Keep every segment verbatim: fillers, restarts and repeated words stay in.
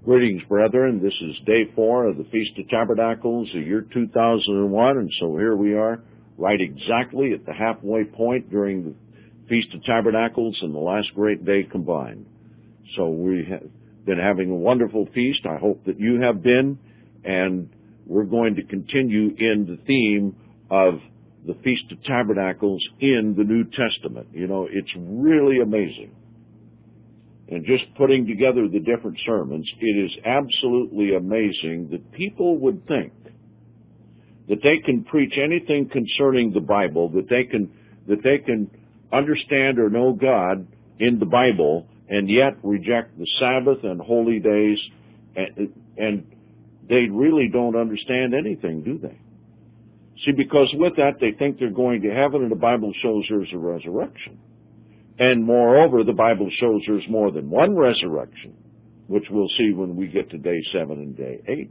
Greetings, brethren. This is day four of the Feast of Tabernacles, the year two thousand one, and so here we are, right exactly at the halfway point during the Feast of Tabernacles and the last great day combined. So we have been having a wonderful feast. I hope that you have been, and we're going to continue in the theme of the Feast of Tabernacles in the New Testament. You know, it's really amazing. And just putting together the different sermons, it is absolutely amazing that people would think that they can preach anything concerning the Bible, that they can that they can understand or know God in the Bible, and yet reject the Sabbath and holy days, and, and they really don't understand anything, do they? See, because with that, they think they're going to heaven, and the Bible shows there's a resurrection. And moreover, the Bible shows there's more than one resurrection, which we'll see when we get to day seven and day eight.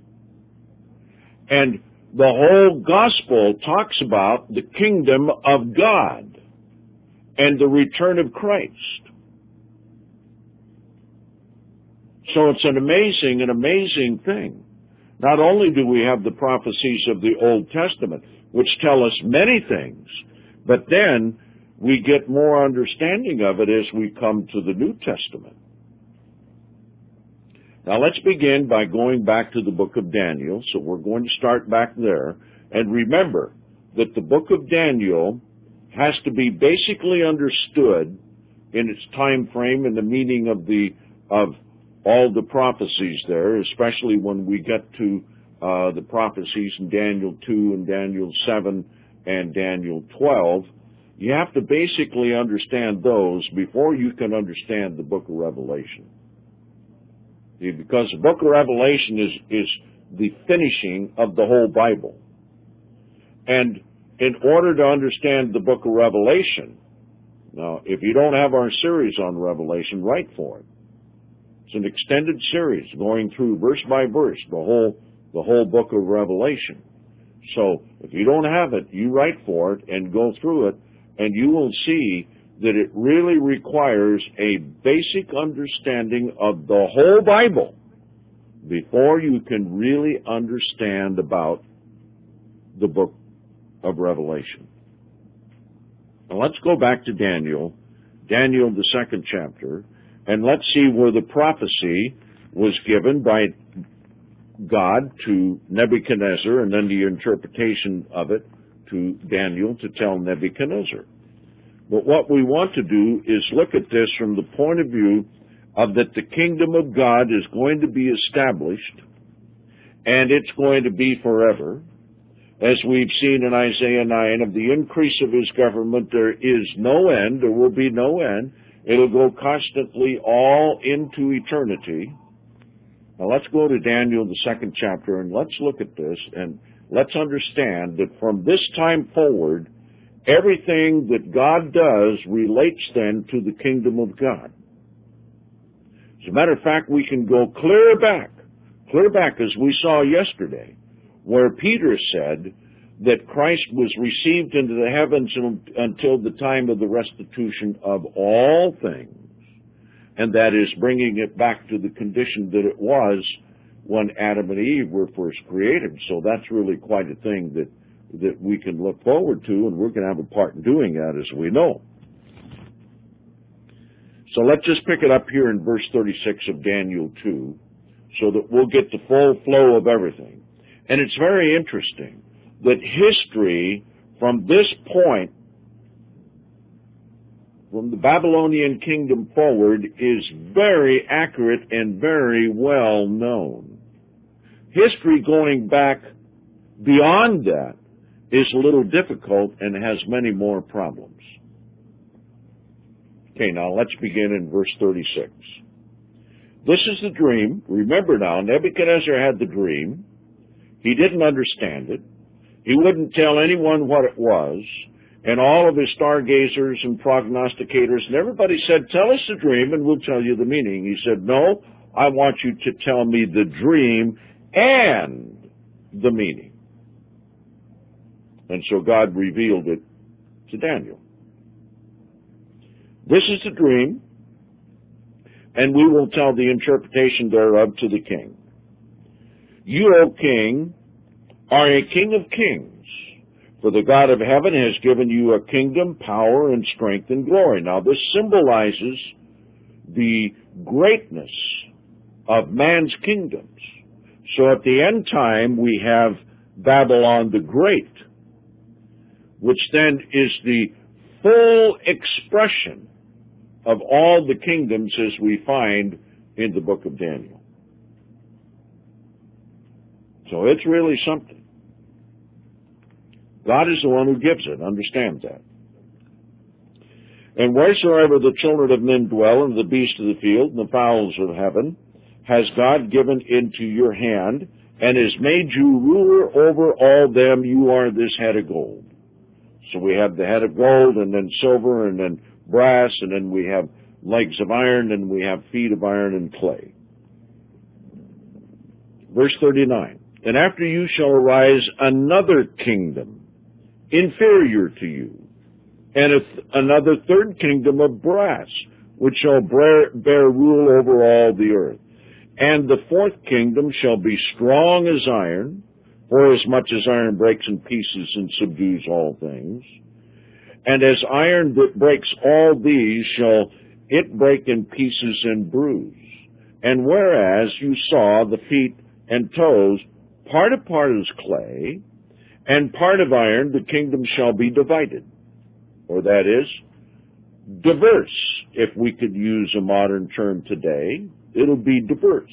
And the whole gospel talks about the kingdom of God and the return of Christ. So it's an amazing, an amazing thing. Not only do we have the prophecies of the Old Testament, which tell us many things, but then we get more understanding of it as we come to the New Testament. Now let's begin by going back to the book of Daniel. So we're going to start back there. And remember that the book of Daniel has to be basically understood in its time frame and the meaning of the of all the prophecies there, especially when we get to uh, the prophecies in Daniel two and Daniel seven and Daniel twelve. You have to basically understand those before you can understand the book of Revelation. See, because the book of Revelation is, is the finishing of the whole Bible. And in order to understand the book of Revelation, now, if you don't have our series on Revelation, write for it. It's an extended series going through verse by verse, the whole, the whole book of Revelation. So if you don't have it, you write for it and go through it, and you will see that it really requires a basic understanding of the whole Bible before you can really understand about the book of Revelation. Now let's go back to Daniel, Daniel the second chapter, and let's see where the prophecy was given by God to Nebuchadnezzar, and then the interpretation of it to Daniel to tell Nebuchadnezzar. But what we want to do is look at this from the point of view of that the kingdom of God is going to be established, and it's going to be forever. As we've seen in Isaiah nine, of the increase of his government there is no end, there will be no end. It'll go constantly all into eternity. Now let's go to Daniel, the second chapter, and let's look at this, and let's understand that from this time forward, everything that God does relates then to the kingdom of God. As a matter of fact, we can go clear back, clear back as we saw yesterday, where Peter said that Christ was received into the heavens until the time of the restitution of all things, and that is bringing it back to the condition that it was when Adam and Eve were first created. So that's really quite a thing that, that we can look forward to, and we're going to have a part in doing that, as we know. So let's just pick it up here in verse thirty-six of Daniel two, so that we'll get the full flow of everything. And it's very interesting that history from this point, from the Babylonian kingdom forward, is very accurate and very well known. History going back beyond that is a little difficult and has many more problems. Okay, now let's begin in verse thirty-six. This is the dream. Remember now, Nebuchadnezzar had the dream. He didn't understand it. He wouldn't tell anyone what it was. And all of his stargazers and prognosticators and everybody said, tell us the dream and we'll tell you the meaning. He said, no, I want you to tell me the dream and the meaning. And so God revealed it to Daniel. This is the dream. and we will tell the interpretation thereof to the king. You, O king, are a king of kings, for the God of heaven has given you a kingdom, power, and strength and glory. Now, this symbolizes the greatness of man's kingdoms. So at the end time, we have Babylon the Great, which then is the full expression of all the kingdoms as we find in the book of Daniel. So it's really something. God is the one who gives it. Understand that. And wheresoever the children of men dwell, and the beasts of the field, and the fowls of heaven, has God given into your hand, and has made you ruler over all them. You are this head of gold. So we have the head of gold, and then silver, and then brass, and then we have legs of iron, and we have feet of iron and clay. Verse thirty-nine, and after you shall arise another kingdom, inferior to you, and a th- another third kingdom of brass, which shall bear, bear rule over all the earth. And the fourth kingdom shall be strong as iron, for as much as iron breaks in pieces and subdues all things. And as iron that breaks all these shall it break in pieces and bruise. And whereas you saw the feet and toes, part of part is clay, and part of iron, the kingdom shall be divided. Or that is, diverse, if we could use a modern term today. It'll be diverse.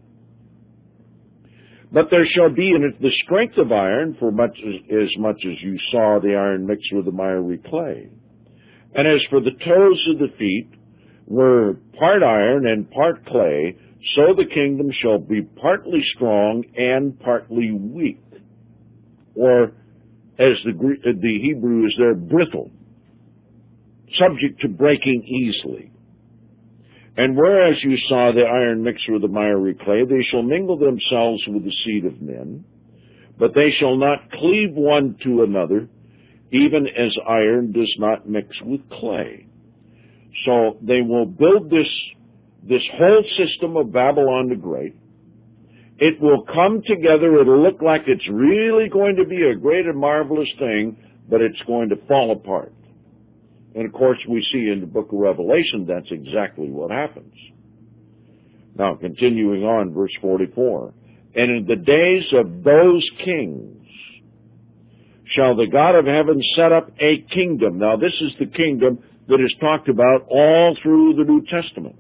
But there shall be in it the strength of iron, for much as, as much as you saw the iron mixed with the miry clay. And as for the toes of the feet, were part iron and part clay, so the kingdom shall be partly strong and partly weak. Or, as the, the Hebrew is there, brittle, subject to breaking easily. And whereas you saw the iron mixed with the miry clay, they shall mingle themselves with the seed of men, but they shall not cleave one to another, even as iron does not mix with clay. So they will build this, this whole system of Babylon the Great. It will come together. It'll look like it's really going to be a great and marvelous thing, but it's going to fall apart. And of course, we see in the book of Revelation, that's exactly what happens. Now, continuing on, verse forty-four. And in the days of those kings shall the God of heaven set up a kingdom. Now, this is the kingdom that is talked about all through the New Testament,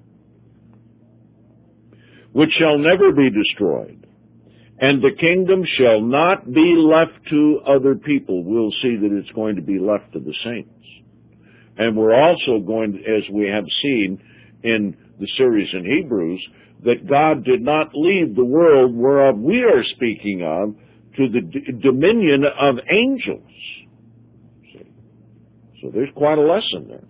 which shall never be destroyed. And the kingdom shall not be left to other people. We'll see that it's going to be left to the saints. And we're also going, as we have seen in the series in Hebrews, that God did not leave the world whereof we are speaking of to the d- dominion of angels. See? So there's quite a lesson there.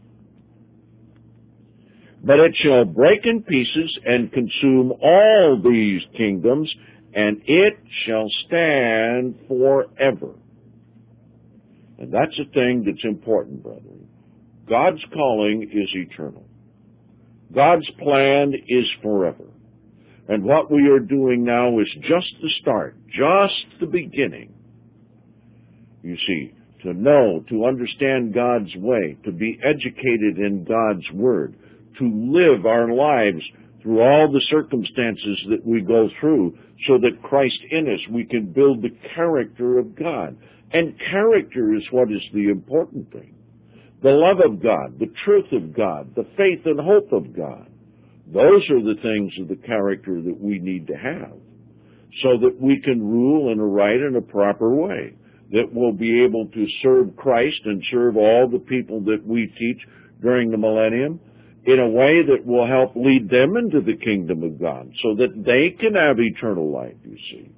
But it shall break in pieces and consume all these kingdoms, and it shall stand forever. And that's a thing that's important, brethren. God's calling is eternal. God's plan is forever. And what we are doing now is just the start, just the beginning. You see, to know, to understand God's way, to be educated in God's Word, to live our lives through all the circumstances that we go through, so that Christ in us, we can build the character of God. And character is what is the important thing. The love of God, the truth of God, the faith and hope of God. Those are the things of the character that we need to have, so that we can rule in a right and a proper way, that we'll be able to serve Christ and serve all the people that we teach during the millennium in a way that will help lead them into the kingdom of God, so that they can have eternal life, you see.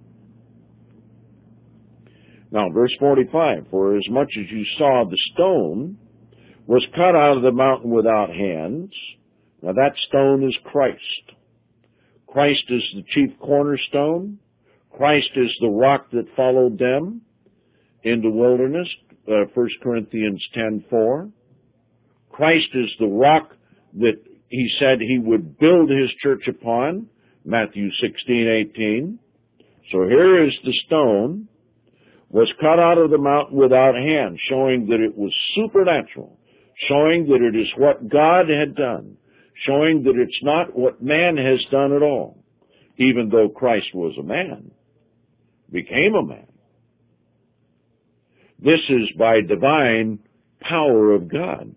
Now, verse forty-five, for as much as you saw the stone was cut out of the mountain without hands. Now that stone is Christ. Christ is the chief cornerstone. Christ is the rock that followed them in the wilderness, uh, First Corinthians ten four. Christ is the rock that he said he would build his church upon, Matthew sixteen eighteen. So here is the stone, was cut out of the mountain without hands, showing that it was supernatural, showing that it is what God had done, showing that it's not what man has done at all, even though Christ was a man, became a man. This is by divine power of God.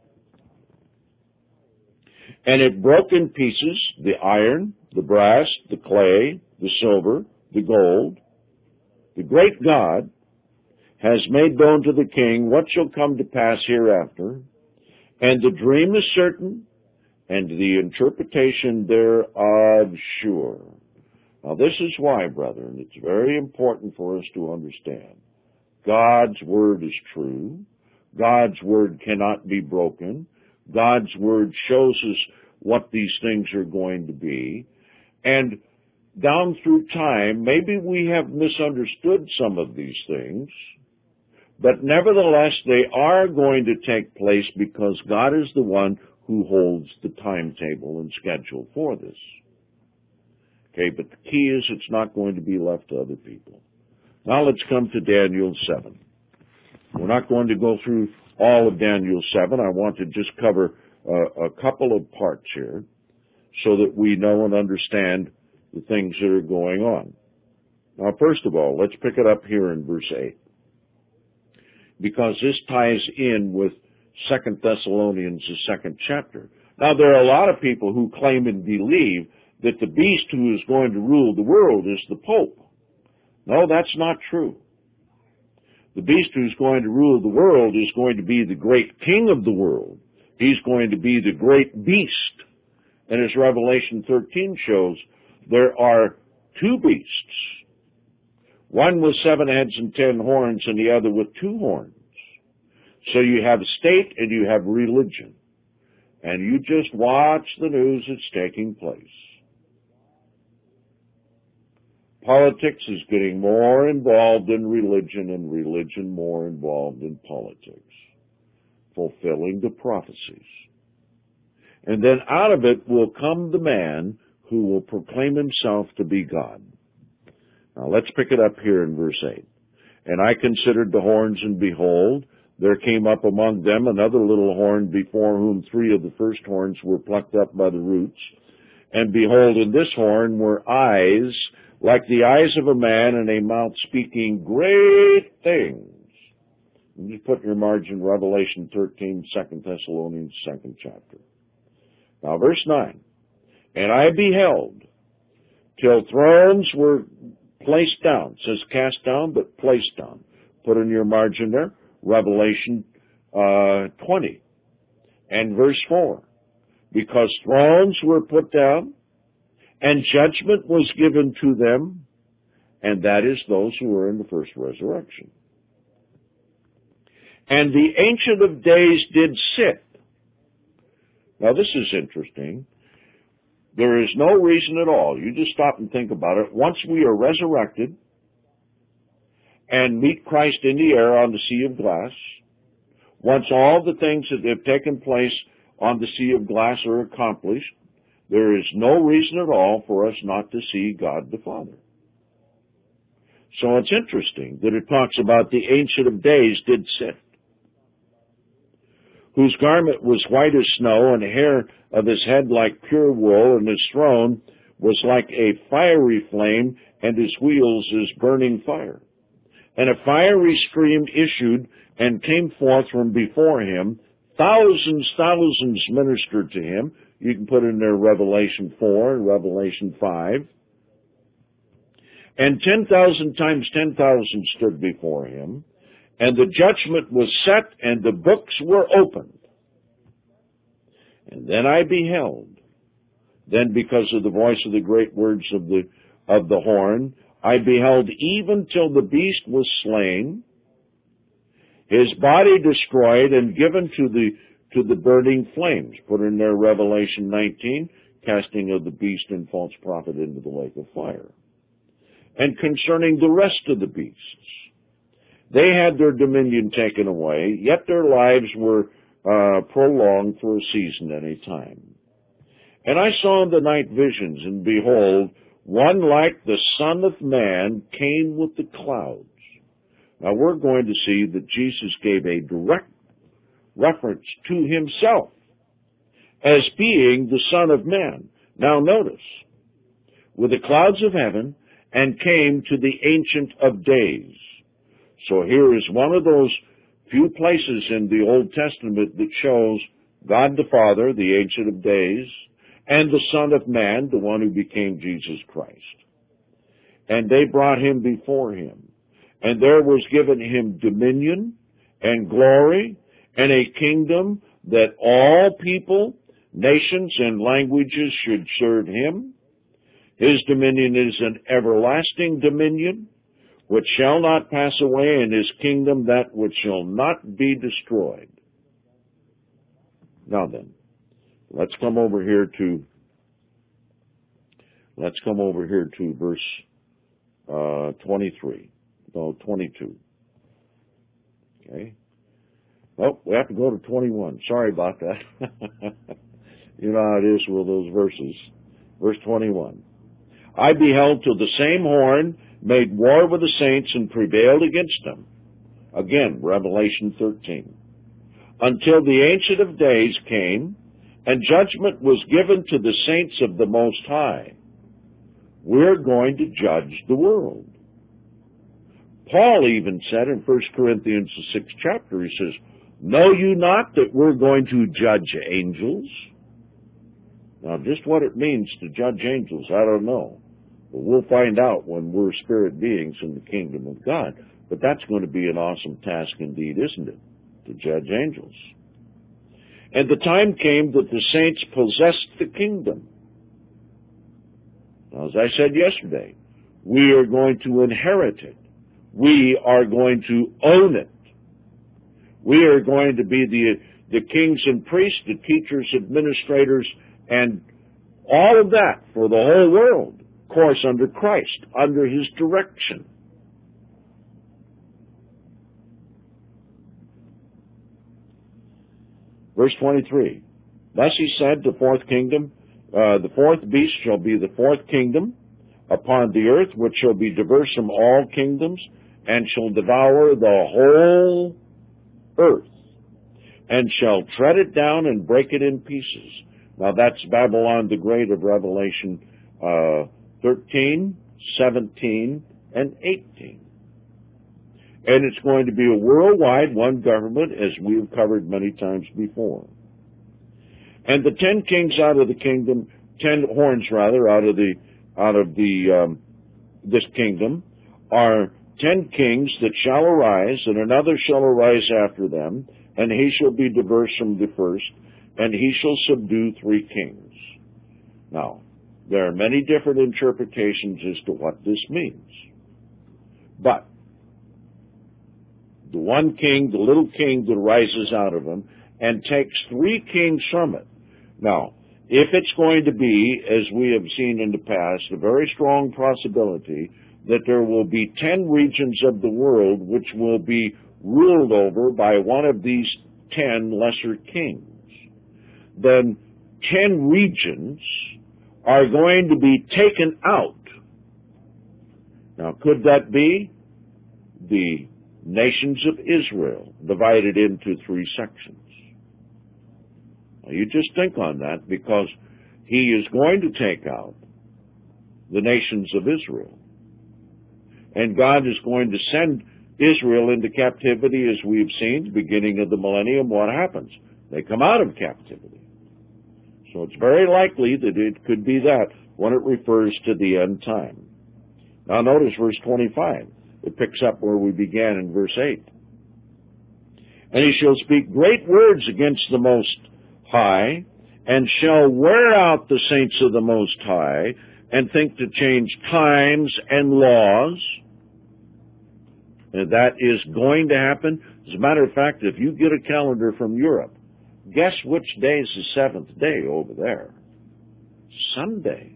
And it broke in pieces the iron, the brass, the clay, the silver, the gold. The great God has made known to the king what shall come to pass hereafter, and the dream is certain, and the interpretation thereof sure. Now this is why, brethren, it's very important for us to understand. God's word is true. God's word cannot be broken. God's word shows us what these things are going to be. And down through time, maybe we have misunderstood some of these things, but nevertheless, they are going to take place because God is the one who holds the timetable and schedule for this. Okay, but the key is it's not going to be left to other people. Now let's come to Daniel seven. We're not going to go through all of Daniel seven. I want to just cover uh, a couple of parts here so that we know and understand the things that are going on. Now, first of all, let's pick it up here in verse eight, because this ties in with Second Thessalonians, the second chapter. Now, there are a lot of people who claim and believe that the beast who is going to rule the world is the Pope. No, that's not true. The beast who's going to rule the world is going to be the great king of the world. He's going to be the great beast. And as Revelation thirteen shows, there are two beasts. One with seven heads and ten horns, and the other with two horns. So you have state and you have religion. And you just watch the news that's taking place. Politics is getting more involved in religion, and religion more involved in politics, fulfilling the prophecies. And then out of it will come the man who will proclaim himself to be God. Now let's pick it up here in verse eight. And I considered the horns, and behold, there came up among them another little horn, before whom three of the first horns were plucked up by the roots. And behold, in this horn were eyes like the eyes of a man, and a mouth speaking great things. You put in your margin Revelation thirteen, Second Thessalonians, second chapter. Now verse nine. And I beheld, till thrones were placed down. It says cast down, but placed down. Put in your margin there, Revelation uh, twenty. And verse four. Because thrones were put down, and judgment was given to them, and that is those who were in the first resurrection. And the Ancient of Days did sit. Now this is interesting. There is no reason at all. You just stop and think about it. Once we are resurrected and meet Christ in the air on the sea of glass, once all the things that have taken place on the sea of glass are accomplished, there is no reason at all for us not to see God the Father. So it's interesting that it talks about the Ancient of Days did sit, whose garment was white as snow, and the hair of his head like pure wool, and his throne was like a fiery flame, and his wheels as burning fire. And a fiery stream issued and came forth from before him. Thousands, thousands ministered to him. You can put in there Revelation four and Revelation five. And ten thousand times ten thousand stood before him. And the judgment was set, and the books were opened. And then I beheld. Then because of the voice of the great words of the, of the horn, I beheld even till the beast was slain, his body destroyed and given to the to the burning flames. Put in there Revelation nineteen, casting of the beast and false prophet into the lake of fire. And concerning the rest of the beasts, they had their dominion taken away, yet their lives were uh, prolonged for a season at a time. And I saw in the night visions, and behold, one like the Son of Man came with the clouds. Now we're going to see that Jesus gave a direct reference to himself as being the Son of Man. Now notice, with the clouds of heaven, and came to the Ancient of Days. So here is one of those few places in the Old Testament that shows God the Father, the Ancient of Days, and the Son of Man, the one who became Jesus Christ. And they brought him before him. And there was given him dominion and glory and a kingdom that all people, nations, and languages should serve him. His dominion is an everlasting dominion, which shall not pass away, and his kingdom that which shall not be destroyed. Now then, let's come over here to, let's come over here to verse uh, twenty-three, no, twenty-two. Okay. Oh, we have to go to twenty-one. Sorry about that. You know how it is with those verses. Verse twenty-one. I beheld till the same horn made war with the saints and prevailed against them. Again, Revelation thirteen. Until the Ancient of Days came, and judgment was given to the saints of the Most High. We're going to judge the world. Paul even said in First Corinthians, the sixth chapter, he says, know you not that we're going to judge angels? Now, just what it means to judge angels, I don't know. But we'll find out when we're spirit beings in the kingdom of God. But that's going to be an awesome task indeed, isn't it? To judge angels. And the time came that the saints possessed the kingdom. Now, as I said yesterday, we are going to inherit it. We are going to own it. We are going to be the, the kings and priests, the teachers, administrators, and all of that for the whole world. Of course, under Christ, under his direction. Verse twenty-three. Thus he said, the fourth kingdom, uh, the fourth beast shall be the fourth kingdom upon the earth, which shall be diverse from all kingdoms, and shall devour the whole earth, and shall tread it down and break it in pieces. Now that's Babylon the Great of Revelation uh, thirteen, seventeen, and eighteen. And it's going to be a worldwide one government, as we've covered many times before. And the ten kings out of the kingdom, ten horns rather, out of the out of the um, this kingdom, are ten kings that shall arise, and another shall arise after them, and he shall be diverse from the first, and he shall subdue three kings. Now, there are many different interpretations as to what this means. But the one king, the little king that rises out of him, and takes three kings from it. Now, if it's going to be, as we have seen in the past, a very strong possibility that there will be ten regions of the world which will be ruled over by one of these ten lesser kings, then ten regions are going to be taken out. Now, could that be the nations of Israel divided into three sections? Now, you just think on that, because he is going to take out the nations of Israel. And God is going to send Israel into captivity, as we've seen, beginning of the millennium. What happens? They come out of captivity. So it's very likely that it could be that when it refers to the end time. Now notice verse twenty-five. It picks up where we began in verse eight. And he shall speak great words against the Most High, and shall wear out the saints of the Most High, and think to change times and laws. And that is going to happen. As a matter of fact, if you get a calendar from Europe, guess which day is the seventh day over there? Sunday.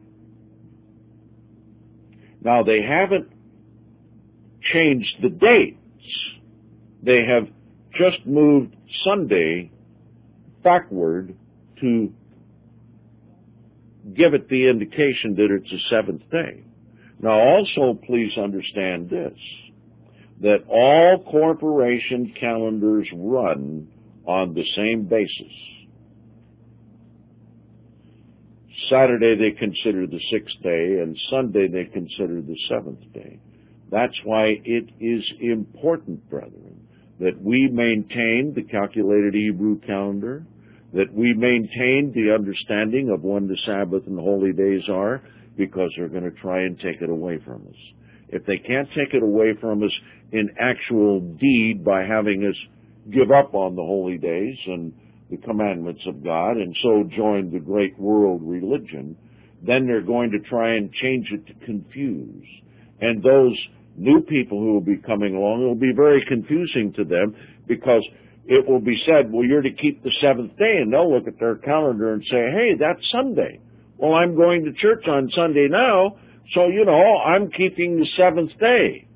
Now, they haven't changed the dates. They have just moved Sunday backward to give it the indication that it's a seventh day. Now also please understand this, that all corporation calendars run on the same basis. Saturday they consider the sixth day, and Sunday they consider the seventh day. That's why it is important, brethren, that we maintain the calculated Hebrew calendar, that we maintain the understanding of when the Sabbath and the holy days are, because they're going to try and take it away from us. If they can't take it away from us in actual deed by having us give up on the holy days and the commandments of God and so join the great world religion, then they're going to try and change it to confuse. And those new people who will be coming along, it will be very confusing to them, because it will be said, well, you're to keep the seventh day, and they'll look at their calendar and say, hey, that's Sunday. Well, I'm going to church on Sunday now, so, you know, I'm keeping the seventh day.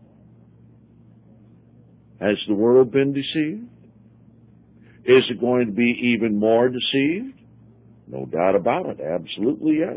Has the world been deceived? Is it going to be even more deceived? No doubt about it. Absolutely, yes.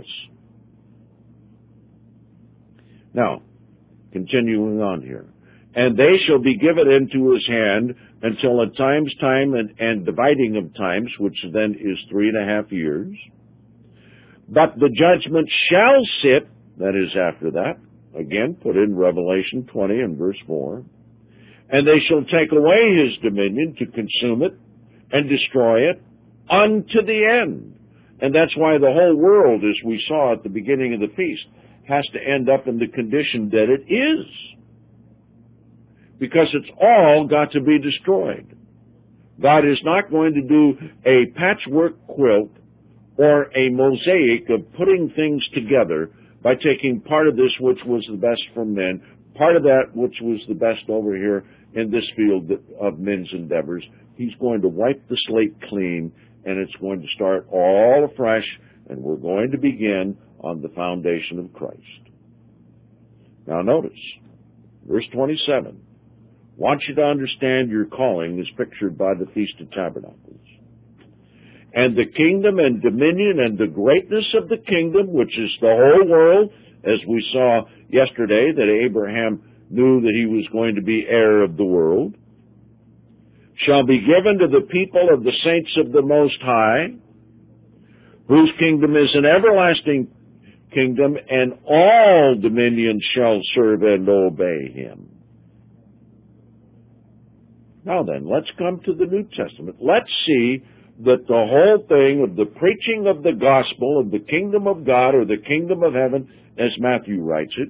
Now, continuing on here. And they shall be given into his hand until a time's time and, and dividing of times, which then is three and a half years. But the judgment shall sit, that is after that, again, put in Revelation twenty and verse four, and they shall take away his dominion to consume it and destroy it unto the end. And that's why the whole world, as we saw at the beginning of the feast, has to end up in the condition that it is. Because it's all got to be destroyed. God is not going to do a patchwork quilt or a mosaic of putting things together by taking part of this which was the best from men, part of that which was the best over here in this field of men's endeavors. He's going to wipe the slate clean, and it's going to start all afresh, and we're going to begin on the foundation of Christ. Now notice, verse twenty-seven. Want you to understand your calling is pictured by the Feast of Tabernacles. And the kingdom and dominion and the greatness of the kingdom, which is the whole world, as we saw yesterday that Abraham knew that he was going to be heir of the world, shall be given to the people of the saints of the Most High, whose kingdom is an everlasting kingdom, and all dominions shall serve and obey him. Now then, let's come to the New Testament. Let's see that the whole thing of the preaching of the gospel of the kingdom of God, or the kingdom of heaven, as Matthew writes it,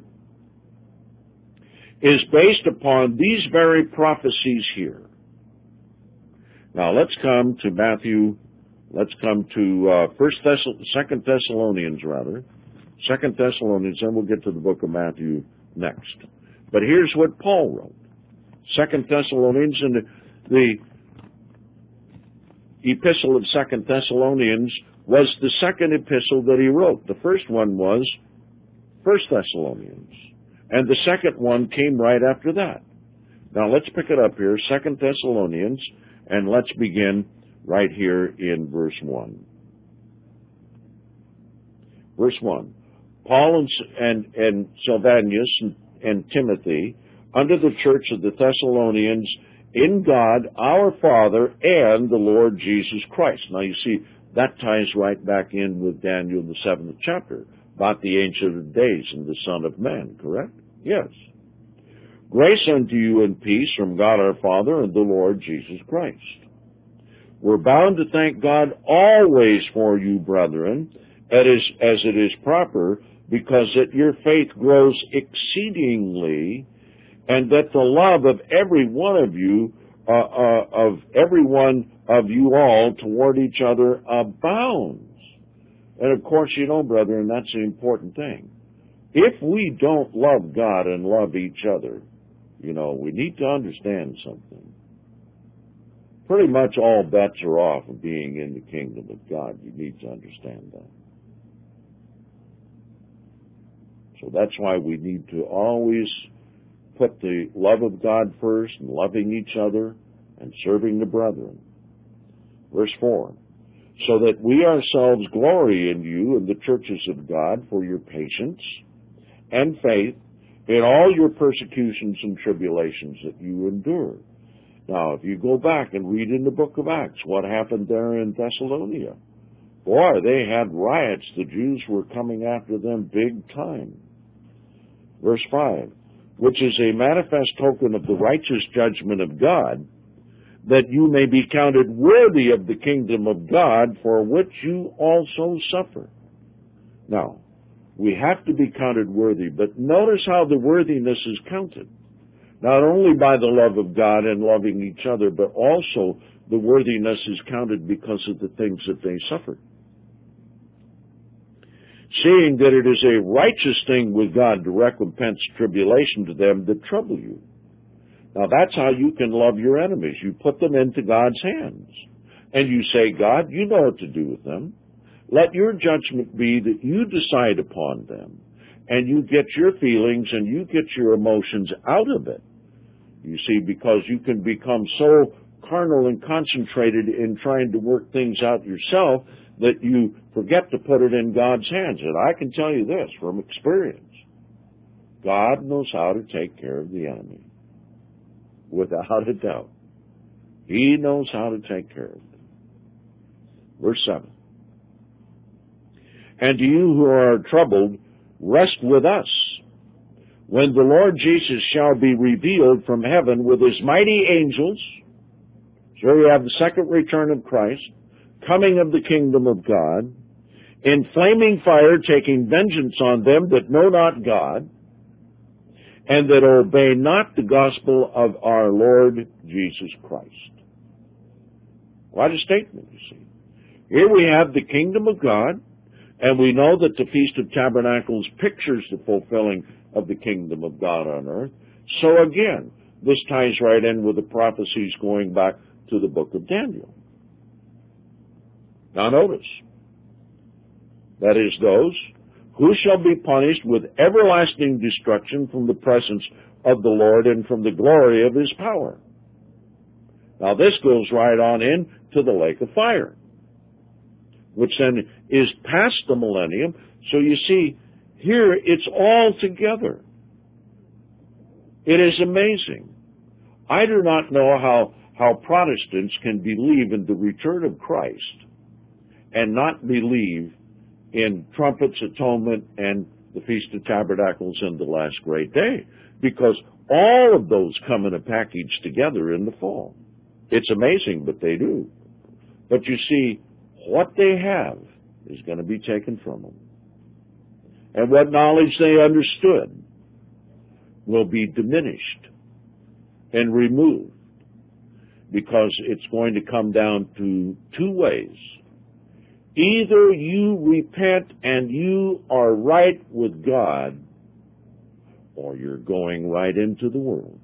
is based upon these very prophecies here. Now let's come to Matthew, let's come to uh, First Thess- Second Thessalonians, rather. Second Thessalonians, and we'll get to the book of Matthew next. But here's what Paul wrote. Second Thessalonians, and the, the epistle of Second Thessalonians was the second epistle that he wrote. The first one was First Thessalonians, and the second one came right after that. Now let's pick it up here, Second Thessalonians, and let's begin right here in verse one. Verse one. Paul and, and, and Silvanus and, and Timothy, under the church of the Thessalonians, in God our Father and the Lord Jesus Christ. Now you see, that ties right back in with Daniel, the seventh chapter, about the Ancient of Days and the Son of Man, correct? Yes. Grace unto you and peace from God our Father and the Lord Jesus Christ. We're bound to thank God always for you, brethren, as it is proper, because that your faith grows exceedingly, and that the love of every one of you, uh, uh, of every one of you all toward each other abounds. And of course, you know, brethren, that's the important thing. If we don't love God and love each other, you know, we need to understand something. Pretty much all bets are off of being in the kingdom of God. You need to understand that. So that's why we need to always put the love of God first, and loving each other, and serving the brethren. Verse four. so that we ourselves glory in you and the churches of God for your patience and faith in all your persecutions and tribulations that you endure. Now, if you go back and read in the book of Acts what happened there in Thessalonica, boy, they had riots. The Jews were coming after them big time. Verse five, which is a manifest token of the righteous judgment of God, that you may be counted worthy of the kingdom of God, for which you also suffer. Now, we have to be counted worthy, but notice how the worthiness is counted. Not only by the love of God and loving each other, but also the worthiness is counted because of the things that they suffered. Seeing that it is a righteous thing with God to recompense tribulation to them that trouble you. Now that's how you can love your enemies. You put them into God's hands. And you say, God, you know what to do with them. Let your judgment be that you decide upon them. And you get your feelings and you get your emotions out of it. You see, because you can become so carnal and concentrated in trying to work things out yourself that you forget to put it in God's hands. And I can tell you this from experience. God knows how to take care of the enemy. Without a doubt. He knows how to take care of them. Verse seven. And to you who are troubled, rest with us, when the Lord Jesus shall be revealed from heaven with his mighty angels. So you have the second return of Christ, coming of the kingdom of God, in flaming fire taking vengeance on them that know not God, and that obey not the gospel of our Lord Jesus Christ. Quite a statement, you see. Here we have the kingdom of God, and we know that the Feast of Tabernacles pictures the fulfilling of the kingdom of God on earth. So again, this ties right in with the prophecies going back to the book of Daniel. Now notice, that is those who shall be punished with everlasting destruction from the presence of the Lord and from the glory of his power. Now this goes right on in to the lake of fire, which then is past the millennium. So you see, here it's all together. It is amazing. I do not know how, how Protestants can believe in the return of Christ and not believe in trumpets, atonement, and the Feast of Tabernacles and the last great day, because all of those come in a package together in the fall. It's amazing, but they do. But you see, what they have is going to be taken from them. And what knowledge they understood will be diminished and removed, because it's going to come down to two ways. Either you repent and you are right with God, or you're going right into the world.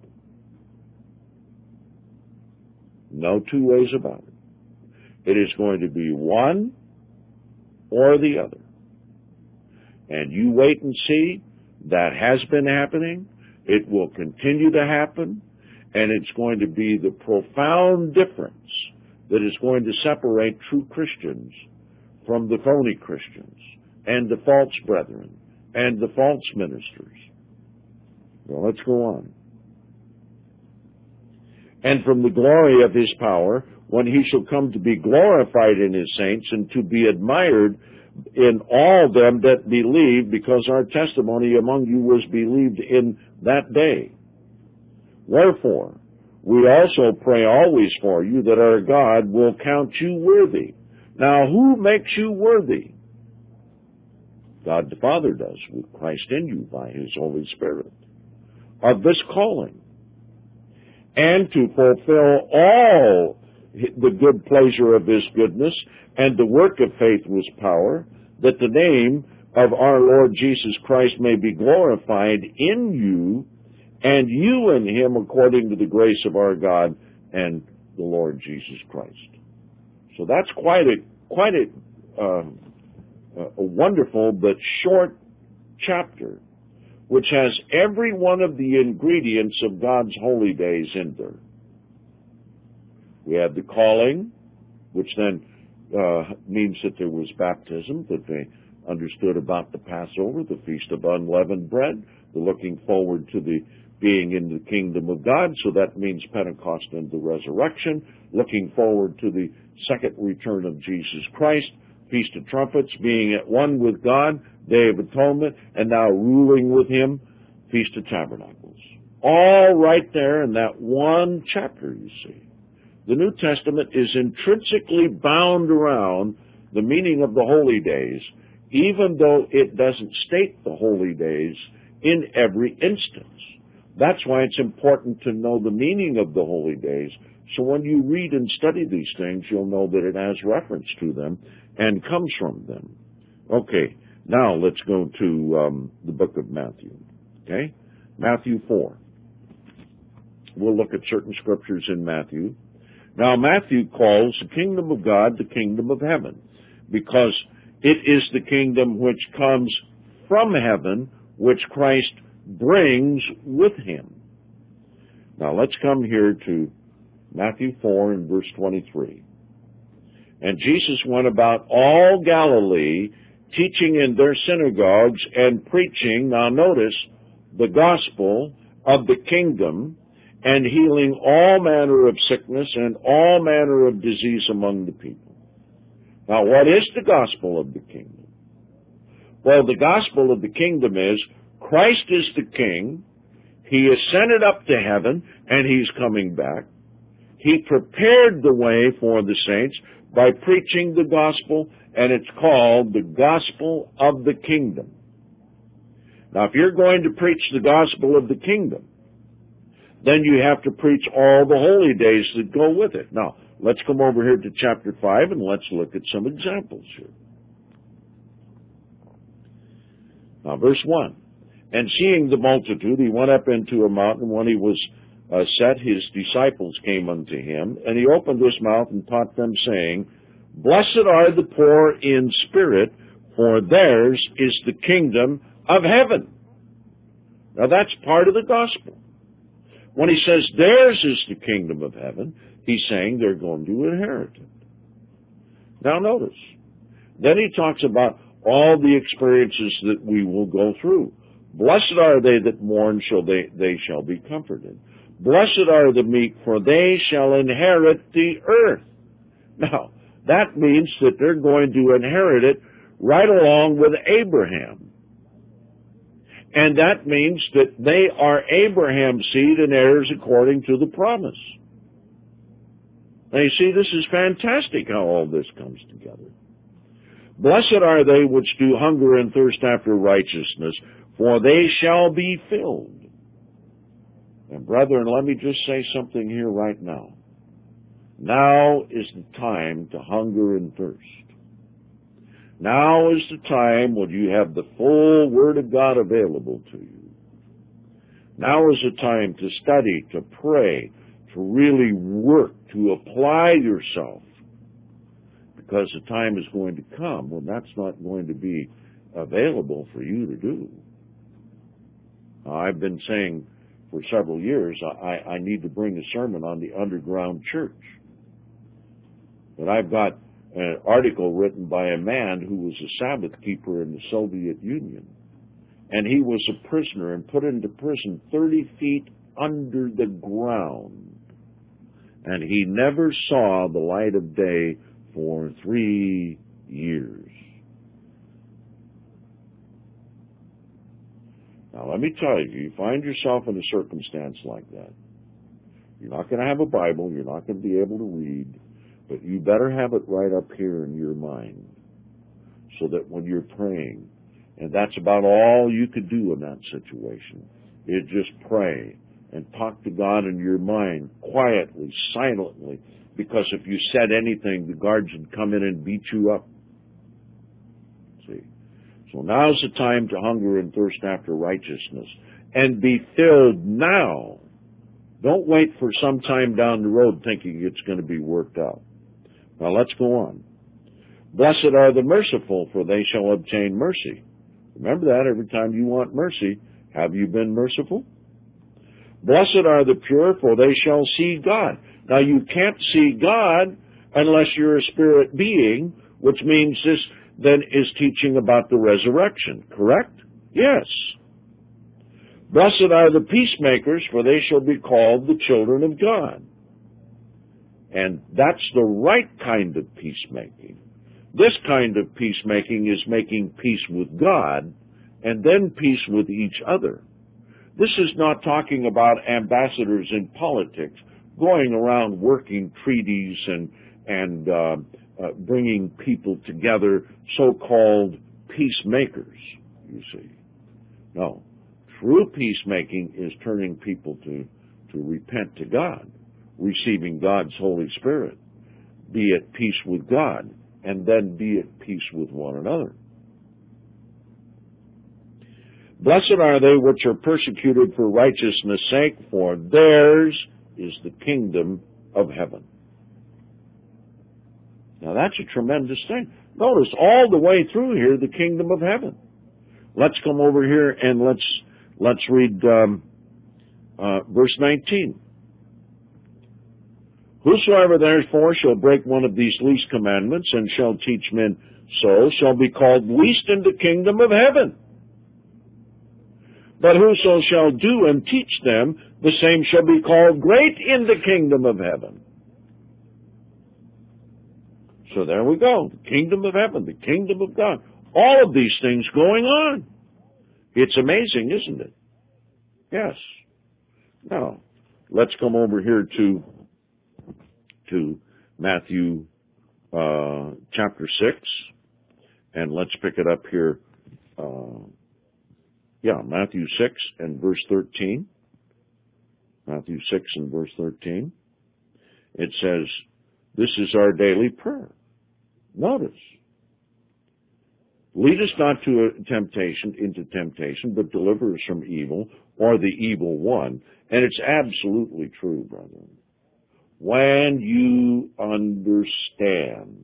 No two ways about it. It is going to be one or the other. And you wait and see. That has been happening. It will continue to happen. And it's going to be the profound difference that is going to separate true Christians from the phony Christians and the false brethren and the false ministers. Well, let's go on. And from the glory of his power, when he shall come to be glorified in his saints and to be admired in all them that believe, because our testimony among you was believed in that day. Wherefore, we also pray always for you, that our God will count you worthy. Now, who makes you worthy? God the Father does, with Christ in you by his Holy Spirit, of this calling, and to fulfill all the good pleasure of his goodness, and the work of faith with power, that the name of our Lord Jesus Christ may be glorified in you, and you in him, according to the grace of our God and the Lord Jesus Christ. So that's quite a quite a, uh, a wonderful but short chapter, which has every one of the ingredients of God's holy days in there. We have the calling, which then uh, means that there was baptism, that they understood about the Passover, the Feast of Unleavened Bread, the looking forward to the being in the kingdom of God, so that means Pentecost and the resurrection, looking forward to the second return of Jesus Christ, Feast of Trumpets, being at one with God, Day of Atonement, and now ruling with Him, Feast of Tabernacles. All right there in that one chapter, you see. The New Testament is intrinsically bound around the meaning of the holy days, even though it doesn't state the holy days in every instance. That's why it's important to know the meaning of the holy days, so when you read and study these things, you'll know that it has reference to them and comes from them. Okay, now let's go to um, the book of Matthew. Okay, Matthew four. We'll look at certain scriptures in Matthew. Now, Matthew calls the kingdom of God the kingdom of heaven, because it is the kingdom which comes from heaven, which Christ brings with Him. Now, let's come here to Matthew four and verse twenty-three. And Jesus went about all Galilee, teaching in their synagogues and preaching, now notice, the gospel of the kingdom, and healing all manner of sickness and all manner of disease among the people. Now, what is the gospel of the kingdom? Well, the gospel of the kingdom is Christ is the King. He ascended up to heaven, and He's coming back. He prepared the way for the saints by preaching the gospel, and it's called the gospel of the kingdom. Now, if you're going to preach the gospel of the kingdom, then you have to preach all the holy days that go with it. Now, let's come over here to chapter five, and let's look at some examples here. Now, verse one. And seeing the multitude, He went up into a mountain. When He was uh, set, His disciples came unto Him, and He opened His mouth and taught them, saying, Blessed are the poor in spirit, for theirs is the kingdom of heaven. Now, that's part of the gospel. When He says theirs is the kingdom of heaven, He's saying they're going to inherit it. Now, notice. Then He talks about all the experiences that we will go through. Blessed are they that mourn, shall they, they shall be comforted. Blessed are the meek, for they shall inherit the earth. Now, that means that they're going to inherit it right along with Abraham. And that means that they are Abraham's seed and heirs according to the promise. Now, you see, this is fantastic how all this comes together. Blessed are they which do hunger and thirst after righteousness, for they shall be filled. And brethren, let me just say something here right now. Now is the time to hunger and thirst. Now is the time when you have the full Word of God available to you. Now is the time to study, to pray, to really work, to apply yourself. Because the time is going to come when that's not going to be available for you to do. Now, I've been saying for several years, I, I need to bring a sermon on the underground church. But I've got an article written by a man who was a Sabbath keeper in the Soviet Union. And he was a prisoner and put into prison thirty feet under the ground. And he never saw the light of day for three years. Now, let me tell you, you find yourself in a circumstance like that. You're not going to have a Bible. You're not going to be able to read. But you better have it right up here in your mind so that when you're praying, and that's about all you could do in that situation, is just pray and talk to God in your mind quietly, silently, because if you said anything, the guards would come in and beat you up. See? So now's the time to hunger and thirst after righteousness and be filled now. Don't wait for some time down the road thinking it's going to be worked out. Now let's go on. Blessed are the merciful, for they shall obtain mercy. Remember that every time you want mercy. Have you been merciful? Blessed are the pure, for they shall see God. Now you can't see God unless you're a spirit being, which means this then is teaching about the resurrection, correct? Yes. Blessed are the peacemakers, for they shall be called the children of God. And that's the right kind of peacemaking. This kind of peacemaking is making peace with God and then peace with each other. This is not talking about ambassadors in politics going around working treaties and, and uh, uh, bringing people together, so-called peacemakers, you see. No. True peacemaking is turning people to, to repent to God, receiving God's Holy Spirit, be at peace with God, and then be at peace with one another. Blessed are they which are persecuted for righteousness' sake, for theirs is the kingdom of heaven. Now that's a tremendous thing. Notice all the way through here, the kingdom of heaven. Let's come over here and let's let's read um, uh, verse nineteen. Whosoever therefore shall break one of these least commandments and shall teach men so shall be called least in the kingdom of heaven. But whoso shall do and teach them, the same shall be called great in the kingdom of heaven. So there we go. The kingdom of heaven, the kingdom of God. All of these things going on. It's amazing, isn't it? Yes. Now, let's come over here to, to Matthew uh, chapter six, and let's pick it up here. Uh, yeah, Matthew six and verse thirteen. Matthew six and verse thirteen. It says, this is our daily prayer. Notice. Lead us not to a temptation, into temptation, but deliver us from evil, or the evil one. And it's absolutely true, brethren. When you understand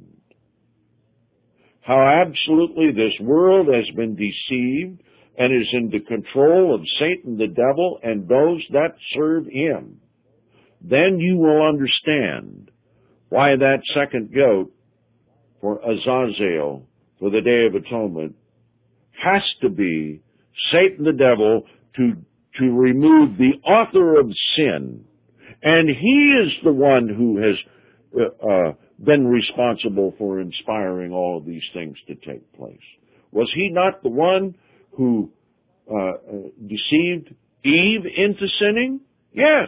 how absolutely this world has been deceived and is in the control of Satan the devil and those that serve him, then you will understand why that second goat for Azazel, for the Day of Atonement, has to be Satan the devil to, to remove the author of sin. And he is the one who has uh, uh, been responsible for inspiring all of these things to take place. Was he not the one who uh, uh, deceived Eve into sinning? Yes.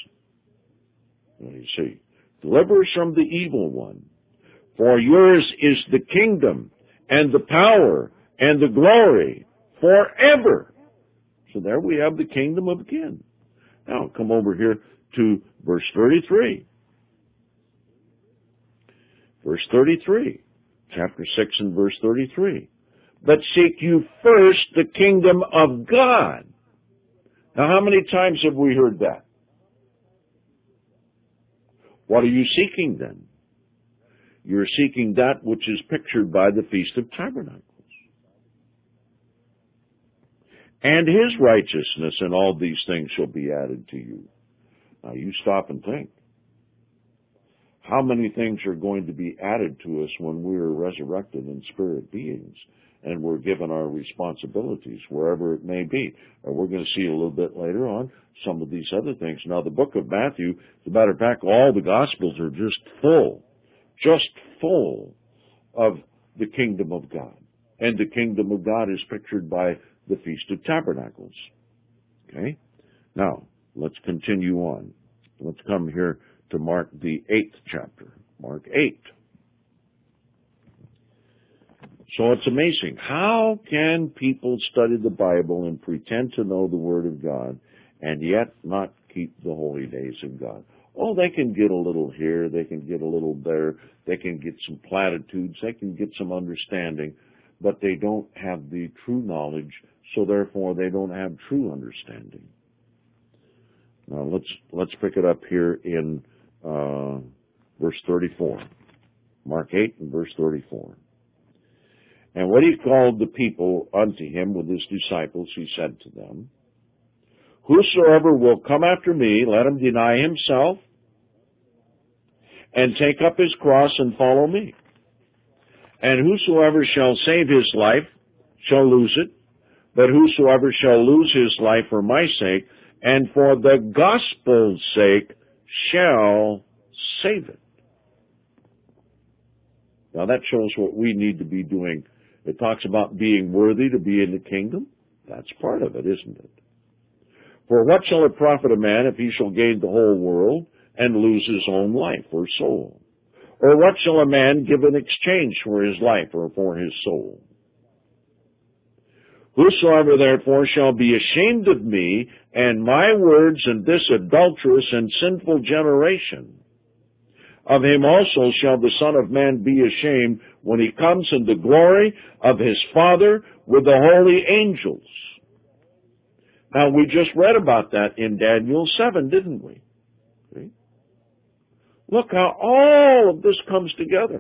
You see, deliver us from the evil one. For yours is the kingdom and the power and the glory forever. So there we have the kingdom of again. Now come over here to verse thirty-three. Verse thirty-three, chapter six and verse thirty-three. But seek you first the kingdom of God. Now how many times have we heard that? What are you seeking then? You're seeking that which is pictured by the Feast of Tabernacles. And his righteousness, and all these things shall be added to you. Now you stop and think. How many things are going to be added to us when we are resurrected in spirit beings and we're given our responsibilities, wherever it may be? And we're going to see a little bit later on some of these other things. Now the book of Matthew, as a matter of fact, all the Gospels are just full. Just full of the kingdom of God. And the kingdom of God is pictured by the Feast of Tabernacles. Okay? Now, let's continue on. Let's come here to Mark the eighth chapter. Mark eight. So it's amazing. How can people study the Bible and pretend to know the Word of God and yet not keep the holy days of God? Oh, they can get a little here, they can get a little there, they can get some platitudes, they can get some understanding, but they don't have the true knowledge, so therefore they don't have true understanding. Now let's let's pick it up here in uh, verse thirty-four. Mark eight and verse thirty-four. And when he called the people unto him with his disciples, he said to them, Whosoever will come after me, let him deny himself, and take up his cross and follow me. And whosoever shall save his life shall lose it, but whosoever shall lose his life for my sake and for the gospel's sake shall save it. Now that shows what we need to be doing. It talks about being worthy to be in the kingdom. That's part of it, isn't it? For what shall it profit a man if he shall gain the whole world and lose his own life or soul? Or what shall a man give in exchange for his life or for his soul? Whosoever therefore shall be ashamed of me and my words in this adulterous and sinful generation, of him also shall the Son of Man be ashamed when he comes in the glory of his Father with the holy angels. Now, we just read about that in Daniel seven, didn't we? See? Look how all of this comes together.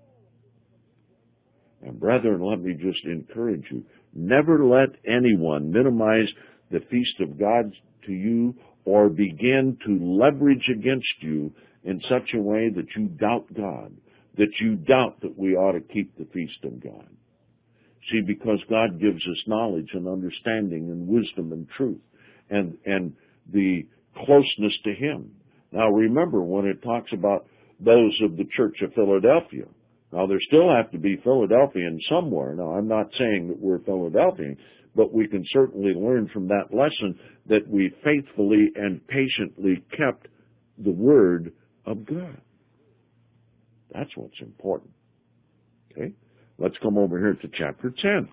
And brethren, let me just encourage you, never let anyone minimize the feast of God to you or begin to leverage against you in such a way that you doubt God, that you doubt that we ought to keep the feast of God. See, because God gives us knowledge and understanding and wisdom and truth and, and the closeness to Him. Now remember, when it talks about those of the Church of Philadelphia, now there still have to be Philadelphians somewhere. Now I'm not saying that we're Philadelphians, but we can certainly learn from that lesson that we faithfully and patiently kept the Word of God. That's what's important. Okay? Let's come over here to chapter ten.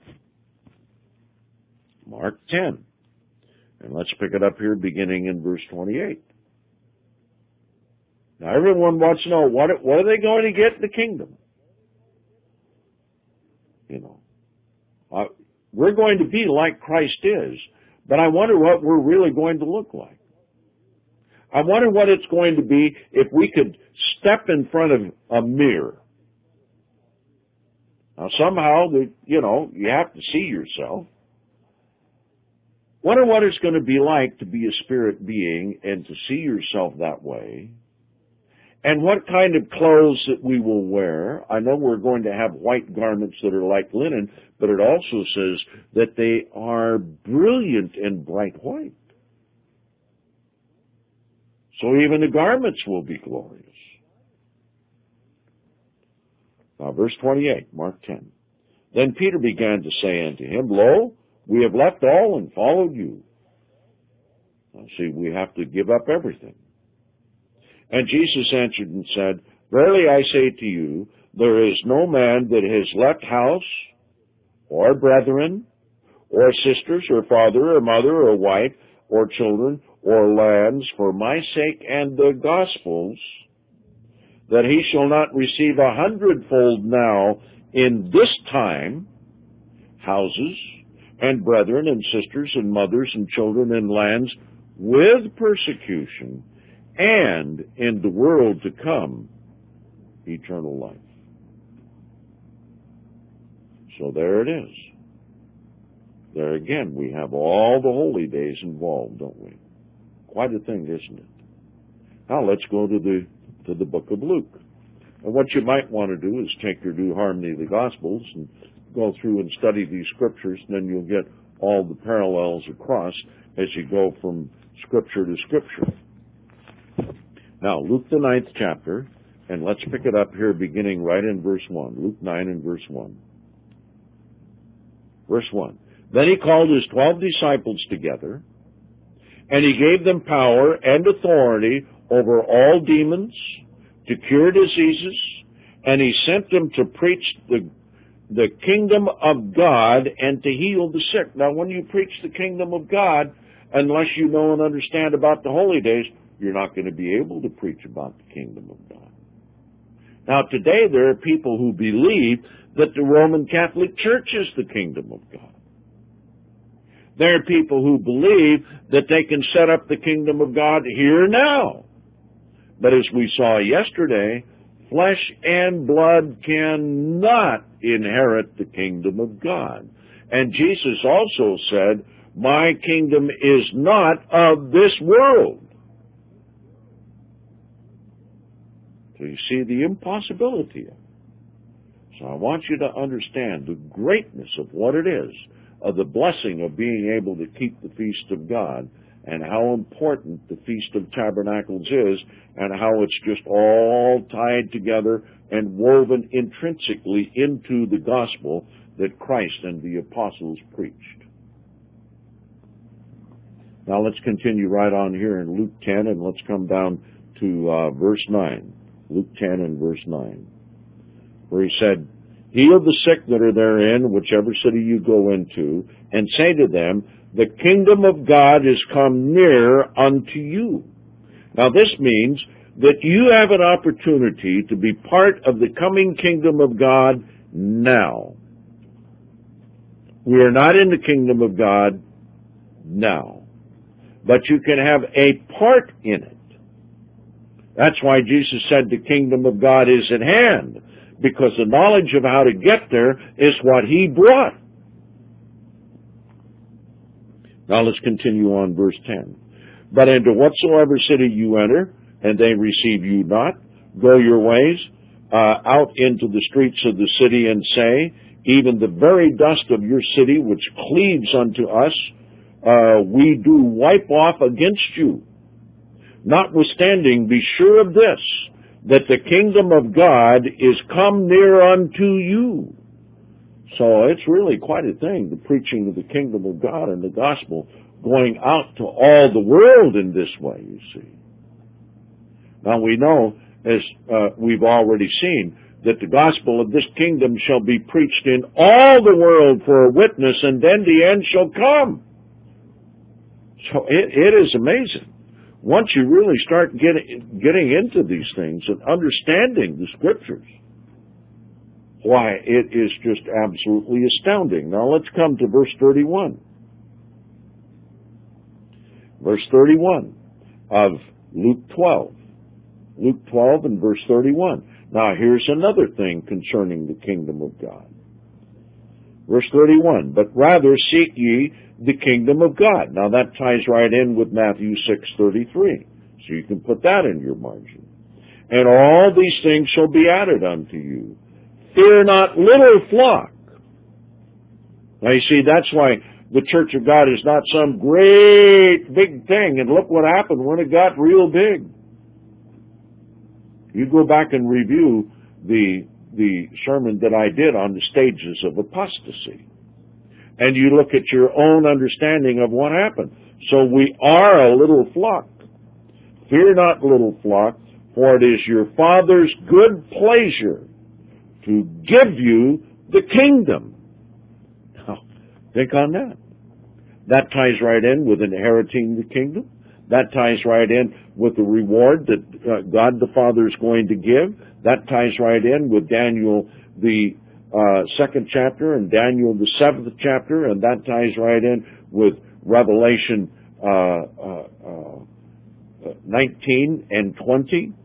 Mark ten. And let's pick it up here beginning in verse twenty-eight. Now everyone wants to know, what, what are they going to get in the kingdom? You know, uh, we're going to be like Christ is, but I wonder what we're really going to look like. I wonder what it's going to be if we could step in front of a mirror. Now somehow, you know, you have to see yourself. Wonder what it's going to be like to be a spirit being and to see yourself that way. And what kind of clothes that we will wear. I know we're going to have white garments that are like linen, but it also says that they are brilliant and bright white. So even the garments will be glorious. Now verse twenty-eight, Mark ten. Then Peter began to say unto him, Lo, we have left all and followed you. Now see, we have to give up everything. And Jesus answered and said, Verily I say to you, there is no man that has left house, or brethren, or sisters, or father, or mother, or wife, or children, or lands, for my sake and the gospel's, that he shall not receive a hundredfold now in this time, houses, and brethren, and sisters, and mothers, and children, and lands, with persecution, and in the world to come, eternal life. So there it is. There again, we have all the holy days involved, don't we? Quite a thing, isn't it? Now let's go to the to the book of Luke. And what you might want to do is take your due harmony of the Gospels and go through and study these scriptures, and then you'll get all the parallels across as you go from scripture to scripture. Now, Luke the ninth chapter, and let's pick it up here beginning right in verse one. Luke nine and verse one. Verse one. Then he called his twelve disciples together, and he gave them power and authority over all demons, to cure diseases, and he sent them to preach the, the kingdom of God and to heal the sick. Now, when you preach the kingdom of God, unless you know and understand about the holy days, you're not going to be able to preach about the kingdom of God. Now, today there are people who believe that the Roman Catholic Church is the kingdom of God. There are people who believe that they can set up the kingdom of God here now. But as we saw yesterday, flesh and blood cannot inherit the kingdom of God. And Jesus also said, my kingdom is not of this world. So you see the impossibility of it. So I want you to understand the greatness of what it is, of the blessing of being able to keep the Feast of God, and how important the Feast of Tabernacles is, and how it's just all tied together and woven intrinsically into the gospel that Christ and the apostles preached. Now let's continue right on here in Luke ten, and let's come down to uh, verse nine. Luke ten and verse nine, where he said, "Heal the sick that are therein, whichever city you go into, and say to them, the kingdom of God is come near unto you." Now this means that you have an opportunity to be part of the coming kingdom of God now. We are not in the kingdom of God now, but you can have a part in it. That's why Jesus said the kingdom of God is at hand, because the knowledge of how to get there is what he brought. Now let's continue on verse ten. "But into whatsoever city you enter, and they receive you not, go your ways uh, out into the streets of the city, and say, even the very dust of your city, which cleaves unto us, uh, we do wipe off against you. Notwithstanding, be sure of this, that the kingdom of God is come near unto you." So it's really quite a thing, the preaching of the kingdom of God and the gospel going out to all the world in this way, you see. Now we know, as uh, we've already seen, that the gospel of this kingdom shall be preached in all the world for a witness, and then the end shall come. So it, it is amazing. Once you really start getting, getting into these things and understanding the scriptures, why, it is just absolutely astounding. Now let's come to verse thirty-one. Verse thirty-one of Luke twelve. Luke twelve and verse thirty-one. Now here's another thing concerning the kingdom of God. Verse thirty-one, "But rather seek ye the kingdom of God." Now that ties right in with Matthew six thirty-three. So you can put that in your margin. "And all these things shall be added unto you. Fear not, little flock." Now you see, that's why the church of God is not some great big thing. And look what happened when it got real big. You go back and review the the sermon that I did on the stages of apostasy, and you look at your own understanding of what happened. So we are a little flock. "Fear not, little flock, for it is your Father's good pleasure to give you the kingdom." Now, think on that. That ties right in with inheriting the kingdom. That ties right in with the reward that uh, God the Father is going to give. That ties right in with Daniel the uh, second chapter and Daniel the seventh chapter, and that ties right in with Revelation uh, uh, uh, nineteen and twenty.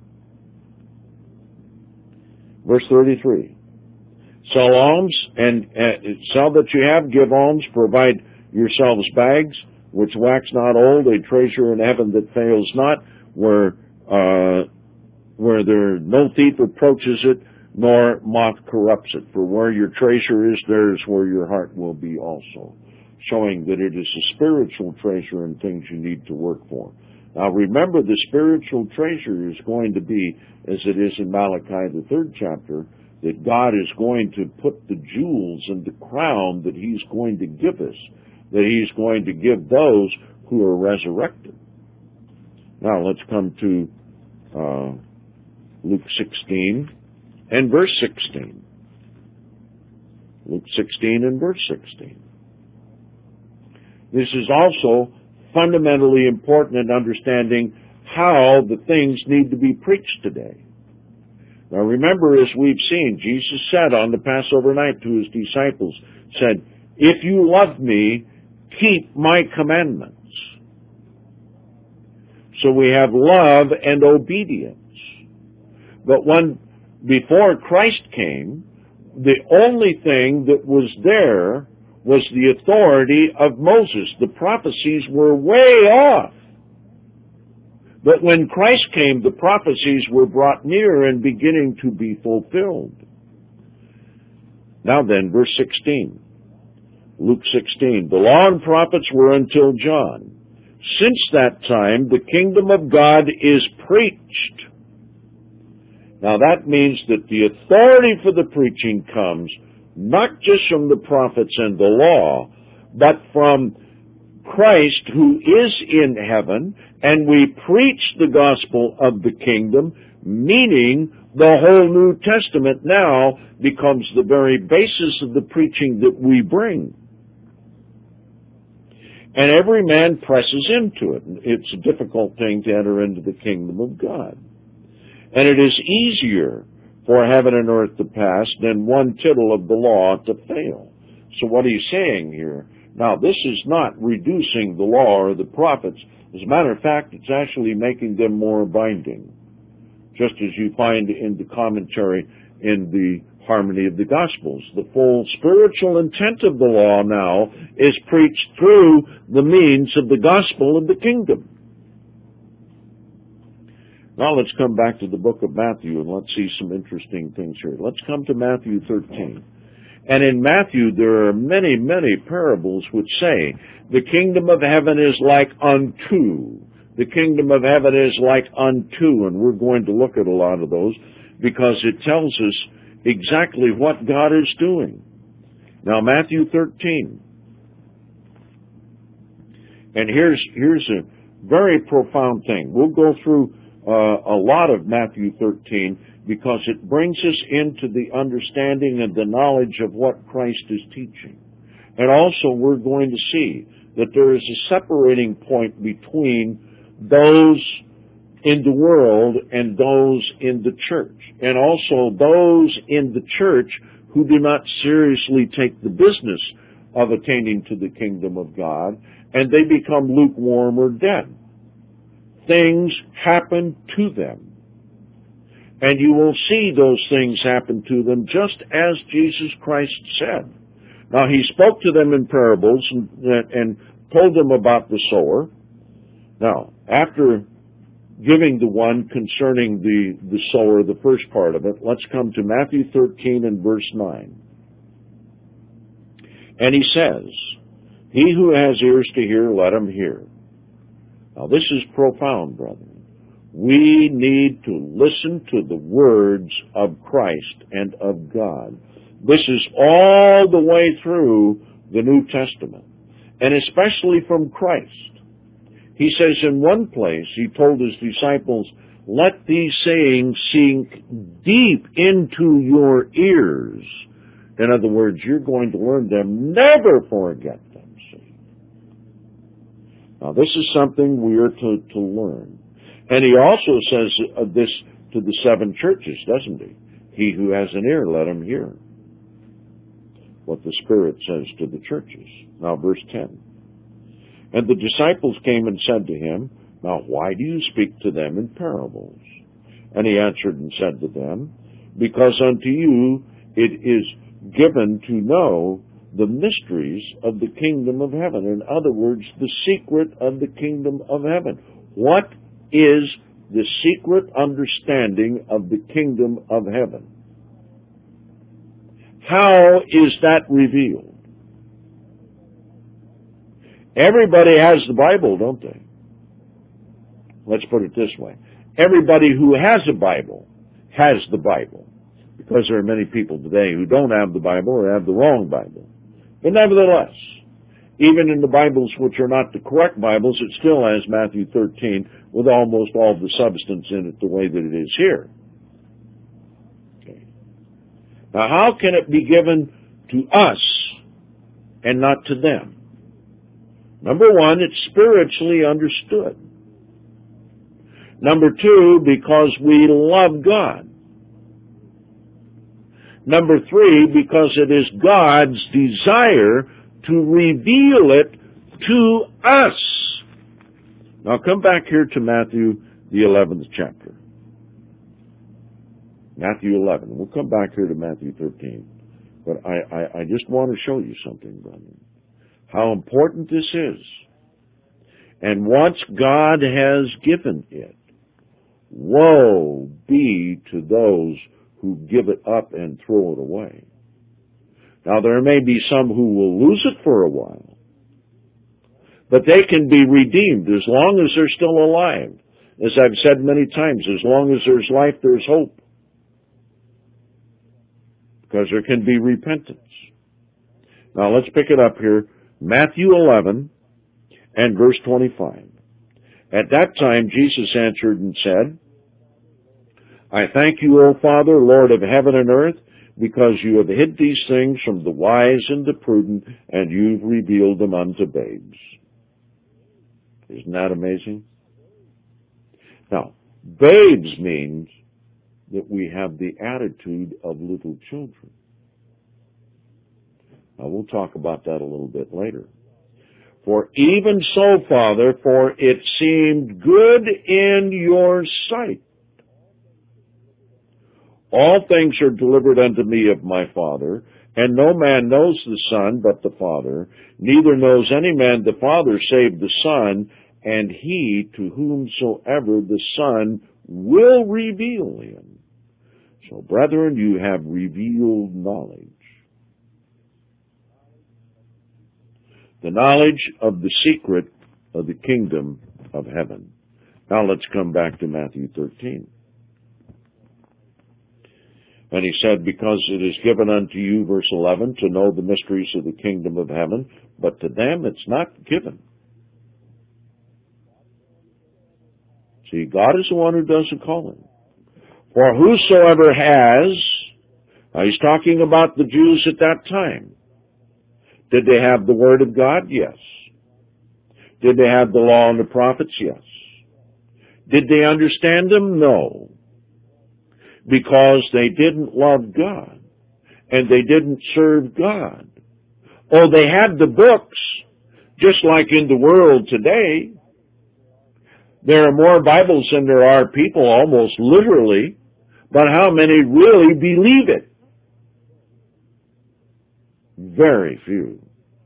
Verse thirty-three. "Sell alms, and uh, sell that you have, give alms, provide yourselves bags, which wax not old, a treasure in heaven that fails not, where uh, where there no thief approaches it, nor moth corrupts it. For where your treasure is, there is where your heart will be also." Showing that it is a spiritual treasure and things you need to work for. Now remember, the spiritual treasure is going to be, as it is in Malachi, the third chapter, that God is going to put the jewels and the crown that he's going to give us, that he's going to give those who are resurrected. Now let's come to uh, Luke sixteen and verse sixteen. Luke sixteen and verse sixteen. This is also fundamentally important in understanding how the things need to be preached today. Now remember, as we've seen, Jesus said on the Passover night to his disciples, said, "If you love me, keep my commandments." So we have love and obedience. But when, before Christ came, the only thing that was there was the authority of Moses. The prophecies were way off. But when Christ came, the prophecies were brought near and beginning to be fulfilled. Now then, verse sixteen. Luke sixteen. The law and prophets were until John. Since that time, the kingdom of God is preached. Now that means that the authority for the preaching comes not just from the prophets and the law, but from Christ who is in heaven, and we preach the gospel of the kingdom, meaning the whole New Testament now becomes the very basis of the preaching that we bring. And every man presses into it. It's a difficult thing to enter into the kingdom of God. And it is easier for heaven and earth to pass than one tittle of the law to fail. So what he's saying here, now this is not reducing the law or the prophets. As a matter of fact, it's actually making them more binding. Just as you find in the commentary in the Harmony of the Gospels. The full spiritual intent of the law now is preached through the means of the gospel of the kingdom. Now let's come back to the book of Matthew and let's see some interesting things here. Let's come to Matthew thirteen. And in Matthew there are many, many parables which say, the kingdom of heaven is like unto. The kingdom of heaven is like unto. And we're going to look at a lot of those because it tells us exactly what God is doing. Now Matthew thirteen. And here's, here's a very profound thing. We'll go through uh, a lot of Matthew thirteen because it brings us into the understanding and the knowledge of what Christ is teaching. And also we're going to see that there is a separating point between those in the world and those in the church. And also those in the church who do not seriously take the business of attaining to the kingdom of God, and they become lukewarm or dead. Things happen to them. And you will see those things happen to them just as Jesus Christ said. Now he spoke to them in parables and, and told them about the sower. Now, after giving the one concerning the, the sower, the first part of it, let's come to Matthew thirteen and verse nine. And he says, he who has ears to hear, let him hear. Now this is profound, brethren. We need to listen to the words of Christ and of God. This is all the way through the New Testament, and especially from Christ. He says in one place, he told his disciples, let these sayings sink deep into your ears. In other words, you're going to learn them. Never forget them, see. Now, this is something we are to, to learn. And he also says this to the seven churches, doesn't he? He who has an ear, let him hear what the Spirit says to the churches. Now, verse ten. And the disciples came and said to him, now why do you speak to them in parables? And he answered and said to them, because unto you it is given to know the mysteries of the kingdom of heaven. In other words, the secret of the kingdom of heaven. What is the secret understanding of the kingdom of heaven? How is that revealed? Everybody has the Bible, don't they? Let's put it this way. Everybody who has a Bible has the Bible. Because there are many people today who don't have the Bible or have the wrong Bible. But nevertheless, even in the Bibles which are not the correct Bibles, it still has Matthew thirteen with almost all the substance in it the way that it is here. Okay. Now, how can it be given to us and not to them? Number one, it's spiritually understood. Number two, because we love God. Number three, because it is God's desire to reveal it to us. Now come back here to Matthew, the eleventh chapter. Matthew eleven. We'll come back here to Matthew thirteen. But I, I, I just want to show you something, brother. How important this is. And once God has given it, woe be to those who give it up and throw it away. Now, there may be some who will lose it for a while, but they can be redeemed as long as they're still alive. As I've said many times, as long as there's life, there's hope. Because there can be repentance. Now, let's pick it up here. Matthew eleven and verse twenty-five. At that time, Jesus answered and said, I thank you, O Father, Lord of heaven and earth, because you have hid these things from the wise and the prudent, and you've revealed them unto babes. Isn't that amazing? Now, babes means that we have the attitude of little children. Now, we'll talk about that a little bit later. For even so, Father, for it seemed good in your sight. All things are delivered unto me of my Father, and no man knows the Son but the Father, neither knows any man the Father save the Son, and he to whomsoever the Son will reveal him. So, brethren, you have revealed knowledge. The knowledge of the secret of the kingdom of heaven. Now let's come back to Matthew thirteen. And he said, because it is given unto you, verse eleven, to know the mysteries of the kingdom of heaven, but to them it's not given. See, God is the one who does the calling. For whosoever has, now he's talking about the Jews at that time. Did they have the Word of God? Yes. Did they have the law and the prophets? Yes. Did they understand them? No. Because they didn't love God. And they didn't serve God. Oh, they had the books, just like in the world today. There are more Bibles than there are people, almost literally. But how many really believe it? Very few.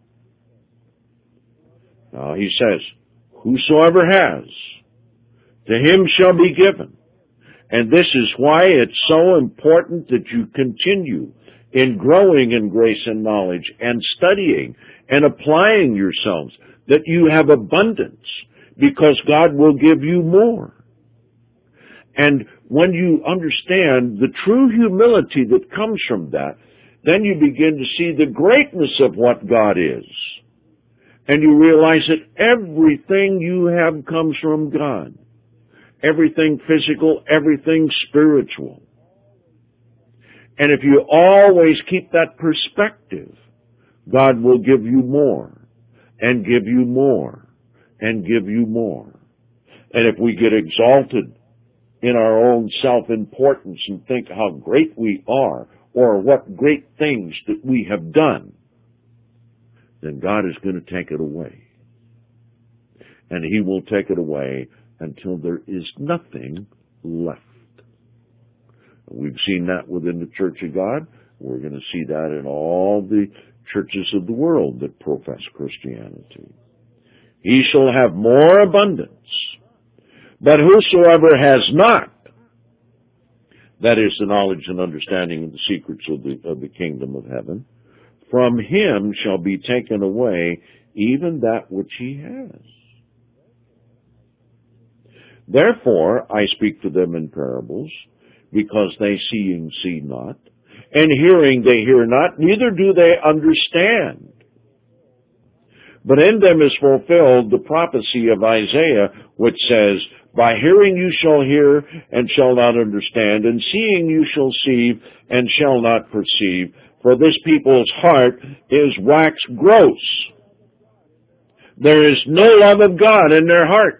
Now he says, whosoever has, to him shall be given. And this is why it's so important that you continue in growing in grace and knowledge and studying and applying yourselves, that you have abundance, because God will give you more. And when you understand the true humility that comes from that, then you begin to see the greatness of what God is. And you realize that everything you have comes from God. Everything physical, everything spiritual. And if you always keep that perspective, God will give you more, and give you more, and give you more. And if we get exalted in our own self-importance and think how great we are, or what great things that we have done, then God is going to take it away. And He will take it away until there is nothing left. We've seen that within the Church of God. We're going to see that in all the churches of the world that profess Christianity. He shall have more abundance. But whosoever has not, that is the knowledge and understanding of the secrets of the, of the kingdom of heaven, from him shall be taken away even that which he has. Therefore I speak to them in parables, because they seeing see not, and hearing they hear not, neither do they understand. But in them is fulfilled the prophecy of Isaiah, which says, by hearing you shall hear, and shall not understand, and seeing you shall see, and shall not perceive, for this people's heart is waxed gross. There is no love of God in their hearts.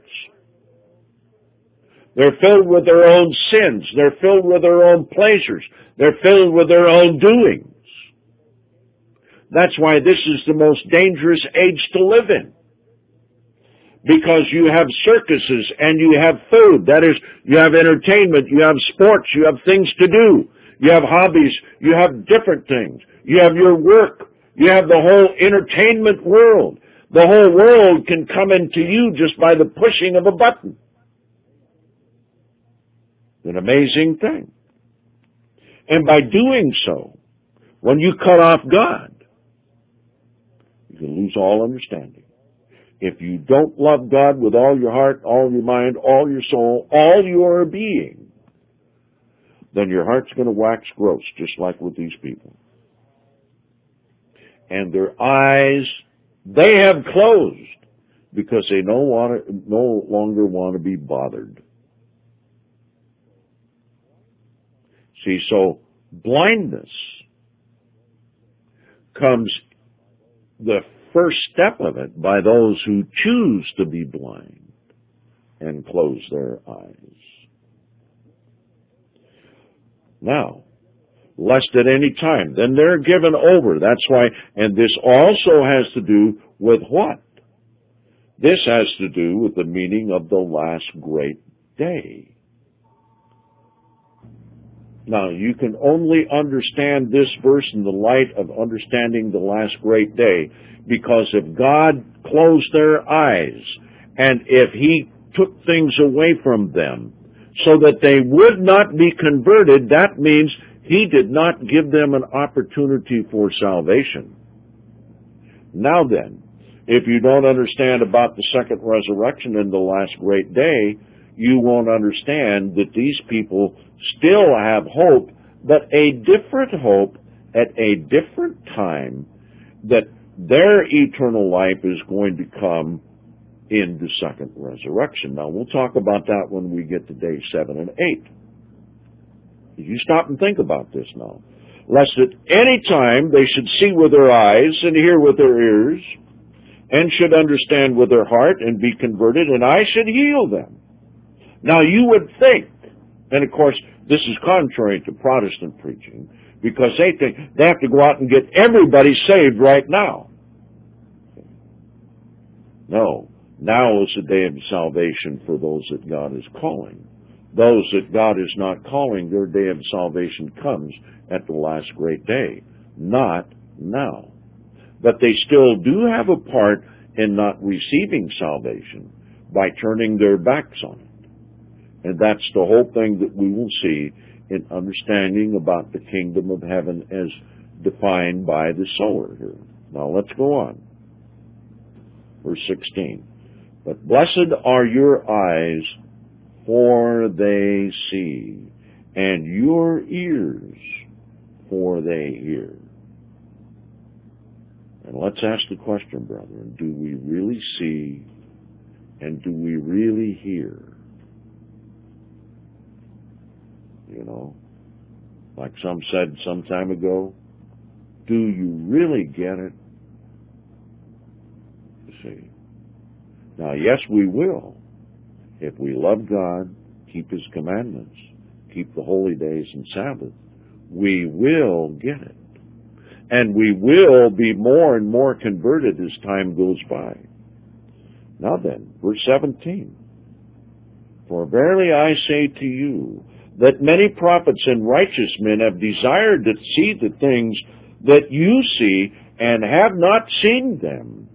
They're filled with their own sins. They're filled with their own pleasures. They're filled with their own doings. That's why this is the most dangerous age to live in. Because you have circuses and you have food. That is, you have entertainment, you have sports, you have things to do. You have hobbies, you have different things. You have your work. You have the whole entertainment world. The whole world can come into you just by the pushing of a button. An amazing thing. And by doing so, when you cut off God, you can lose all understanding. If you don't love God with all your heart, all your mind, all your soul, all your being, then your heart's going to wax gross, just like with these people. And their eyes, they have closed because they no, want to, no longer want to be bothered. See, so blindness comes, the first step of it, by those who choose to be blind and close their eyes. Now, lest at any time, then they're given over. That's why, and this also has to do with what? This has to do with the meaning of the last great day. Now, you can only understand this verse in the light of understanding the last great day, because if God closed their eyes, and if He took things away from them, so that they would not be converted, that means He did not give them an opportunity for salvation. Now then, if you don't understand about the second resurrection and the last great day, you won't understand that these people still have hope, but a different hope at a different time, that their eternal life is going to come in the second resurrection. Now, we'll talk about that when we get to day seven and eight. You stop and think about this now. Lest at any time they should see with their eyes and hear with their ears, and should understand with their heart and be converted, and I should heal them. Now, you would think, and of course, this is contrary to Protestant preaching, because they think they have to go out and get everybody saved right now. No. Now is the day of salvation for those that God is calling. Those that God is not calling, their day of salvation comes at the last great day, not now. But they still do have a part in not receiving salvation by turning their backs on it. And that's the whole thing that we will see in understanding about the kingdom of heaven as defined by the sower here. Now let's go on. Verse sixteen. But blessed are your eyes, for they see, and your ears, for they hear. And let's ask the question, brethren, do we really see and do we really hear? You know, like some said some time ago, do you really get it? You see. Now, yes, we will. If we love God, keep His commandments, keep the holy days and Sabbath, we will get it. And we will be more and more converted as time goes by. Now then, verse seventeen. For verily I say to you, that many prophets and righteous men have desired to see the things that you see, and have not seen them,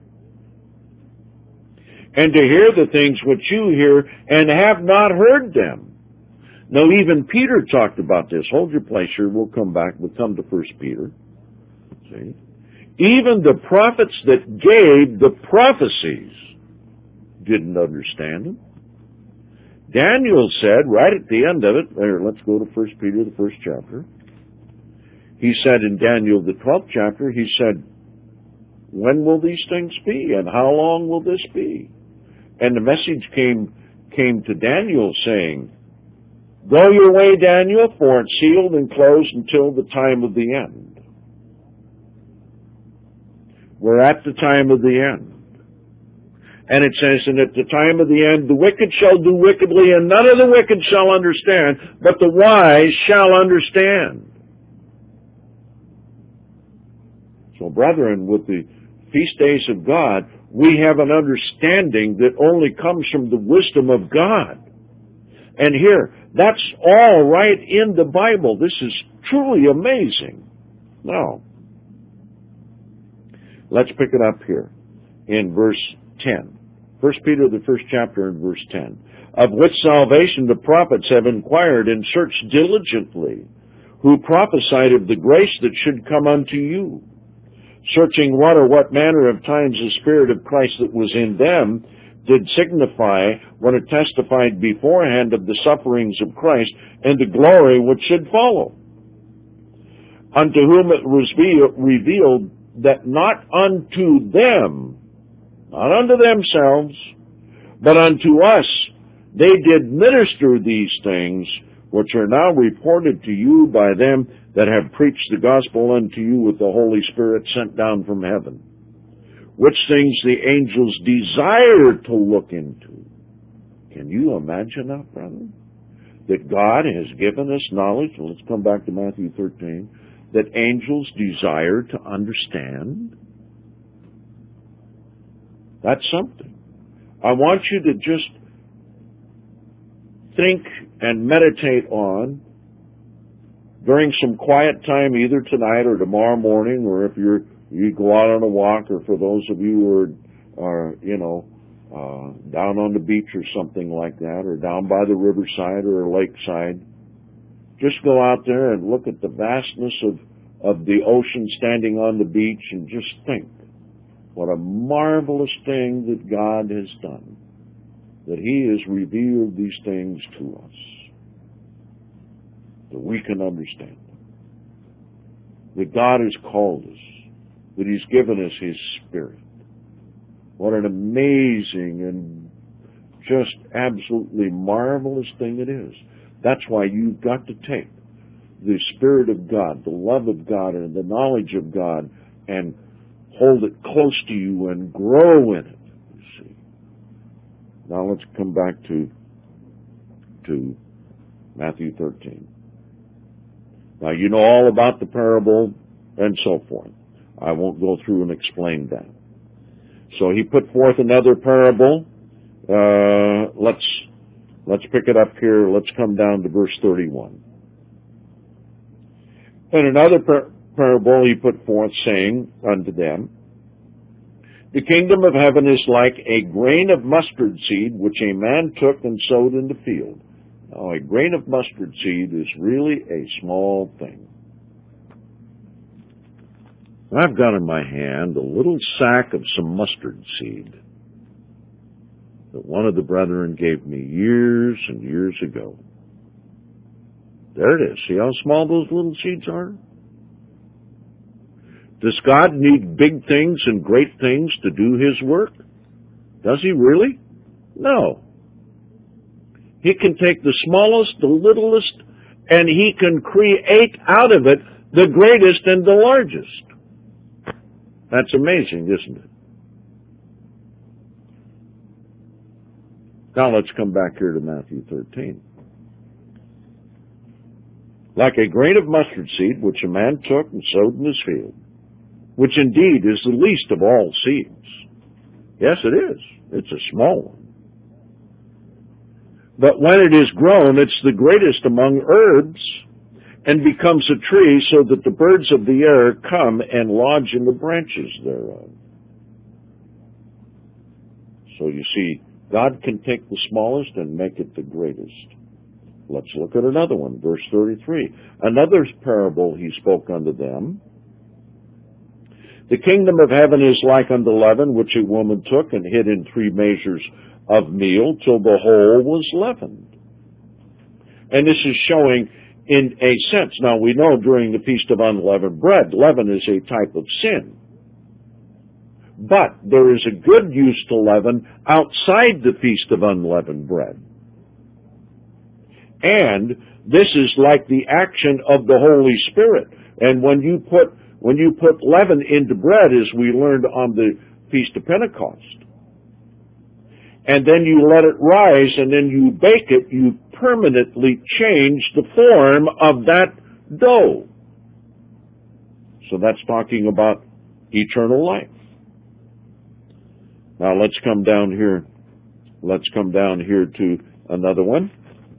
and to hear the things which you hear, and have not heard them. Now, even Peter talked about this. Hold your place here. We'll come back. We'll come to First Peter. See? Even the prophets that gave the prophecies didn't understand them. Daniel said, right at the end of it, there, let's go to First Peter, the first chapter. He said in Daniel, the twelfth chapter, he said, when will these things be, and how long will this be? And the message came came to Daniel saying, go your way, Daniel, for it's sealed and closed until the time of the end. We're at the time of the end. And it says, and at the time of the end, the wicked shall do wickedly, and none of the wicked shall understand, but the wise shall understand. So, brethren, with the feast days of God, we have an understanding that only comes from the wisdom of God. And here, that's all right in the Bible. This is truly amazing. Now, let's pick it up here in verse ten. First Peter, the first chapter, in verse ten. Of which salvation the prophets have inquired and searched diligently, who prophesied of the grace that should come unto you, searching what or what manner of times the Spirit of Christ that was in them did signify when it testified beforehand of the sufferings of Christ and the glory which should follow. Unto whom it was revealed that not unto them, not unto themselves, but unto us they did minister these things, which are now reported to you by them that have preached the gospel unto you with the Holy Spirit sent down from heaven, which things the angels desire to look into. Can you imagine that, brother? That God has given us knowledge, well, let's come back to Matthew thirteen, that angels desire to understand? That's something. I want you to just think and meditate on during some quiet time, either tonight or tomorrow morning, or if you're you go out on a walk, or for those of you who are, are you know, uh, down on the beach or something like that, or down by the riverside or a lakeside, just go out there and look at the vastness of, of the ocean standing on the beach and just think what a marvelous thing that God has done, that He has revealed these things to us, that we can understand them, that God has called us, that He's given us His Spirit. What an amazing and just absolutely marvelous thing it is. That's why you've got to take the Spirit of God, the love of God, and the knowledge of God, and hold it close to you and grow in it, you see. Now let's come back to, to Matthew thirteen. Now you know all about the parable and so forth. I won't go through and explain that. So he put forth another parable. Uh, let's let's pick it up here. Let's come down to verse thirty-one. And another par- parable he put forth, saying unto them, the kingdom of heaven is like a grain of mustard seed, which a man took and sowed in the field. Now, a grain of mustard seed is really a small thing. I've got in my hand a little sack of some mustard seed that one of the brethren gave me years and years ago. There it is. See how small those little seeds are? Does God need big things and great things to do His work? Does He really? No. He can take the smallest, the littlest, and He can create out of it the greatest and the largest. That's amazing, isn't it? Now let's come back here to Matthew thirteen. Like a grain of mustard seed, which a man took and sowed in his field, which indeed is the least of all seeds. Yes, it is. It's a small one. But when it is grown, it's the greatest among herbs, and becomes a tree, so that the birds of the air come and lodge in the branches thereof. So you see, God can take the smallest and make it the greatest. Let's look at another one, verse thirty-three. Another parable he spoke unto them. The kingdom of heaven is like unto leaven, which a woman took and hid in three measures of meal till the whole was leavened. And this is showing in a sense. Now we know during the Feast of Unleavened Bread, leaven is a type of sin. But there is a good use to leaven outside the Feast of Unleavened Bread. And this is like the action of the Holy Spirit. And when you put when you put leaven into bread, as we learned on the Feast of Pentecost, and then you let it rise and then you bake it, you permanently change the form of that dough. So that's talking about eternal life. Now let's come down here. Let's come down here to another one.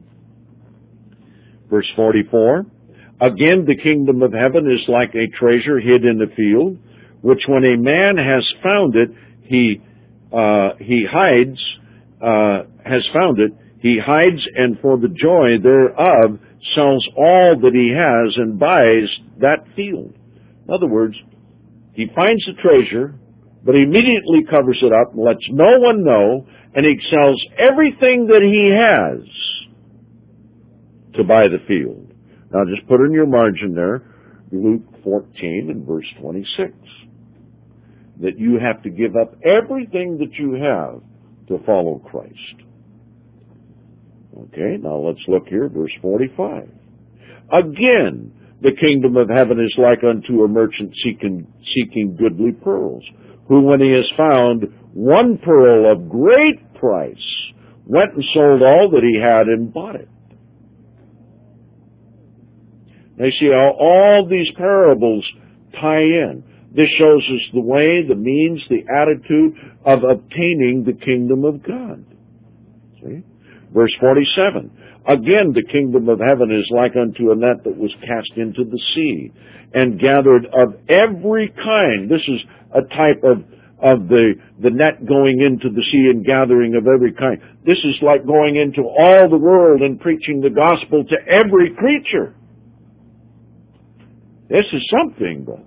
Verse forty-four. Again, the kingdom of heaven is like a treasure hid in the field, which when a man has found it, he uh, he hides, uh, has found it. He hides, and for the joy thereof sells all that he has and buys that field. In other words, he finds the treasure, but he immediately covers it up and lets no one know, and he sells everything that he has to buy the field. Now just put in your margin there, Luke fourteen and verse twenty-six, that you have to give up everything that you have to follow Christ. Okay, now let's look here, verse forty-five. Again, the kingdom of heaven is like unto a merchant seeking, seeking goodly pearls, who, when he has found one pearl of great price, went and sold all that he had and bought it. Now you see how all these parables tie in. This shows us the way, the means, the attitude of obtaining the kingdom of God. See? Verse forty-seven. Again, the kingdom of heaven is like unto a net that was cast into the sea and gathered of every kind. This is a type of, of the, the net going into the sea and gathering of every kind. This is like going into all the world and preaching the gospel to every creature. This is something, brother.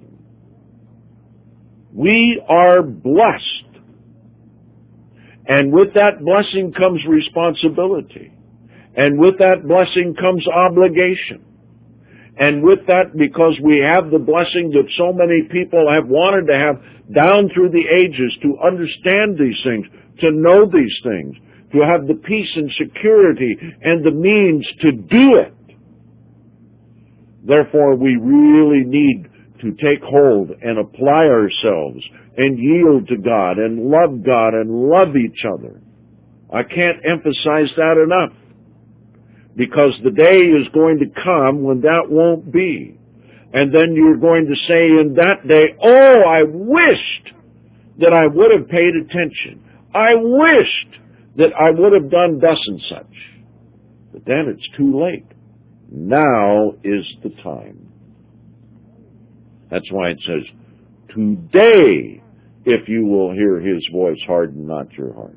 We are blessed. And with that blessing comes responsibility. And with that blessing comes obligation. And with that, because we have the blessing that so many people have wanted to have down through the ages, to understand these things, to know these things, to have the peace and security and the means to do it. Therefore, we really need to take hold and apply ourselves and yield to God and love God and love each other. I can't emphasize that enough, because the day is going to come when that won't be. And then you're going to say in that day, oh, I wished that I would have paid attention. I wished that I would have done thus and such. But then it's too late. Now is the time. That's why it says, today, if you will hear his voice, harden not your heart.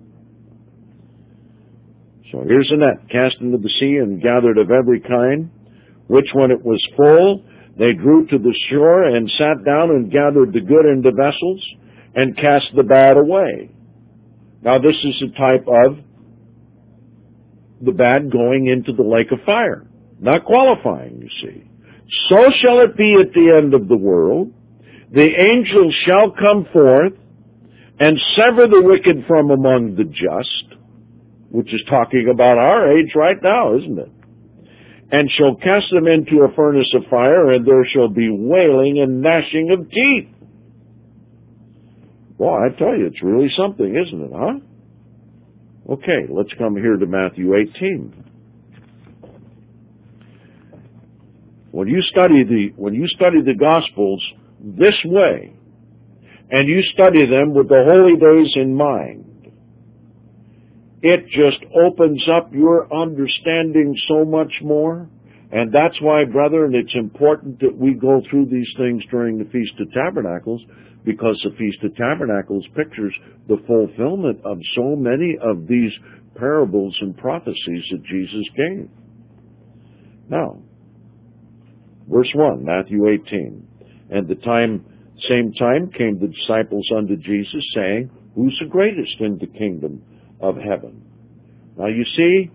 So here's a net cast into the sea and gathered of every kind, which when it was full, they drew to the shore and sat down and gathered the good into vessels and cast the bad away. Now this is a type of the bad going into the lake of fire. Not qualifying, you see. So shall it be at the end of the world. The angels shall come forth and sever the wicked from among the just, which is talking about our age right now, isn't it? And shall cast them into a furnace of fire, and there shall be wailing and gnashing of teeth. Boy, I tell you, it's really something, isn't it, huh? Okay, let's come here to Matthew eighteen. When you study the, when you study the Gospels this way, and you study them with the holy days in mind, it just opens up your understanding so much more. And that's why, brethren, it's important that we go through these things during the Feast of Tabernacles, because the Feast of Tabernacles pictures the fulfillment of so many of these parables and prophecies that Jesus gave. Now, verse one, Matthew eighteen. And the time, same time came the disciples unto Jesus, saying, who's the greatest in the kingdom of heaven? Now you see,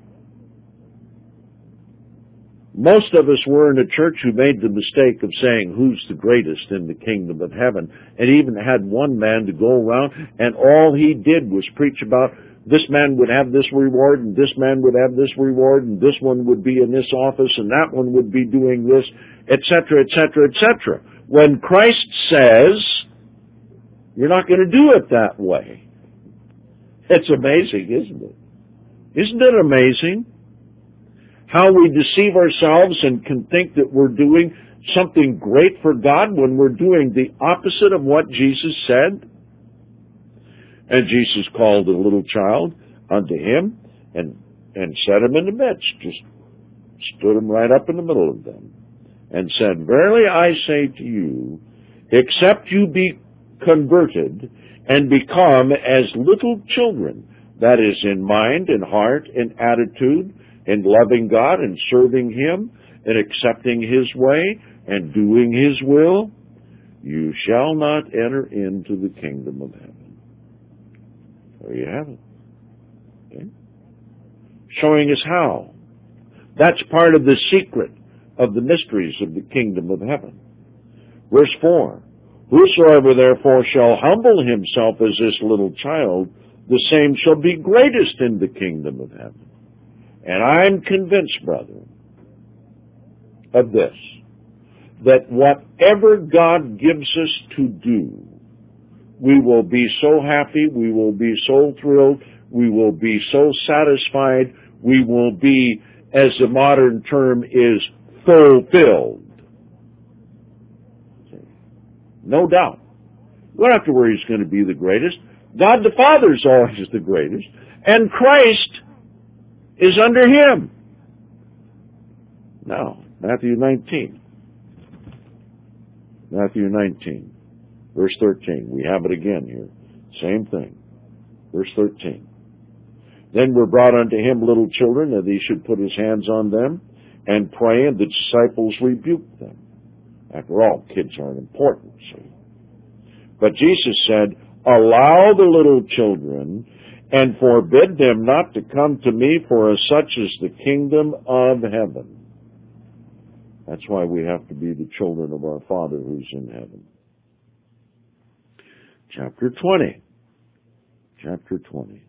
most of us were in a church who made the mistake of saying who's the greatest in the kingdom of heaven, and even had one man to go around, and all he did was preach about this man would have this reward, and this man would have this reward, and this one would be in this office, and that one would be doing this, et cetera, et cetera, et cetera. When Christ says, you're not going to do it that way. It's amazing, isn't it? Isn't it amazing how we deceive ourselves and can think that we're doing something great for God when we're doing the opposite of what Jesus said? And Jesus called a little child unto him and, and set him in the midst, just stood him right up in the middle of them, and said, verily I say to you, except you be converted and become as little children. That is, in mind and heart and attitude, in loving God and serving Him and accepting His way and doing His will, you shall not enter into the kingdom of heaven. There you have it. Okay? Showing us how. That's part of the secret of the mysteries of the kingdom of heaven. Verse four, whosoever therefore shall humble himself as this little child, the same shall be greatest in the kingdom of heaven. And I'm convinced, brethren, of this, that whatever God gives us to do, we will be so happy, we will be so thrilled, we will be so satisfied, we will be, as the modern term is, fulfilled. No doubt. We don't have to worry He's going to be the greatest. God the Father is always the greatest, and Christ is under Him. Now, Matthew nineteen. Matthew nineteen, verse thirteen. We have it again here. Same thing. Verse thirteen. Then were brought unto Him little children, that He should put His hands on them and pray, and the disciples rebuked them. After all, kids aren't important, see. But Jesus said, allow the little children and forbid them not to come to me, for as such is the kingdom of heaven. That's why we have to be the children of our Father who's in heaven. Chapter twenty. Chapter twenty.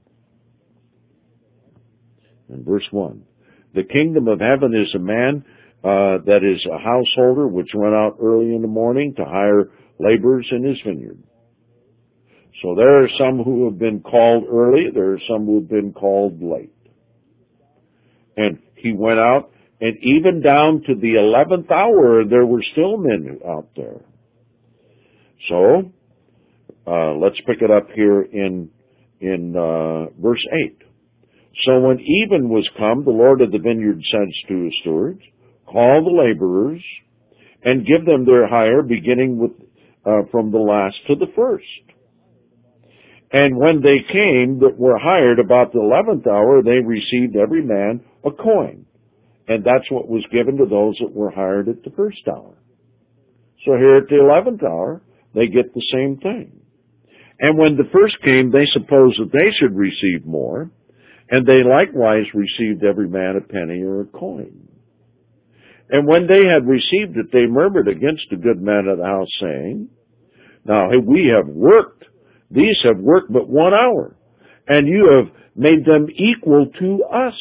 And verse one. The kingdom of heaven is a man uh, that is a householder which went out early in the morning to hire laborers in his vineyard. So there are some who have been called early, there are some who have been called late. And he went out, and even down to the eleventh hour, there were still men out there. So, uh, let's pick it up here in, in, uh, verse eight. So when even was come, the Lord of the vineyard says to his stewards, call the laborers and give them their hire, beginning with, uh, from the last to the first. And when they came that were hired about the eleventh hour, they received every man a coin. And that's what was given to those that were hired at the first hour. So here at the eleventh hour, they get the same thing. And when the first came, they supposed that they should receive more, and they likewise received every man a penny or a coin. And when they had received it, they murmured against the good man of the house, saying, now we have worked, these have worked but one hour, and you have made them equal to us,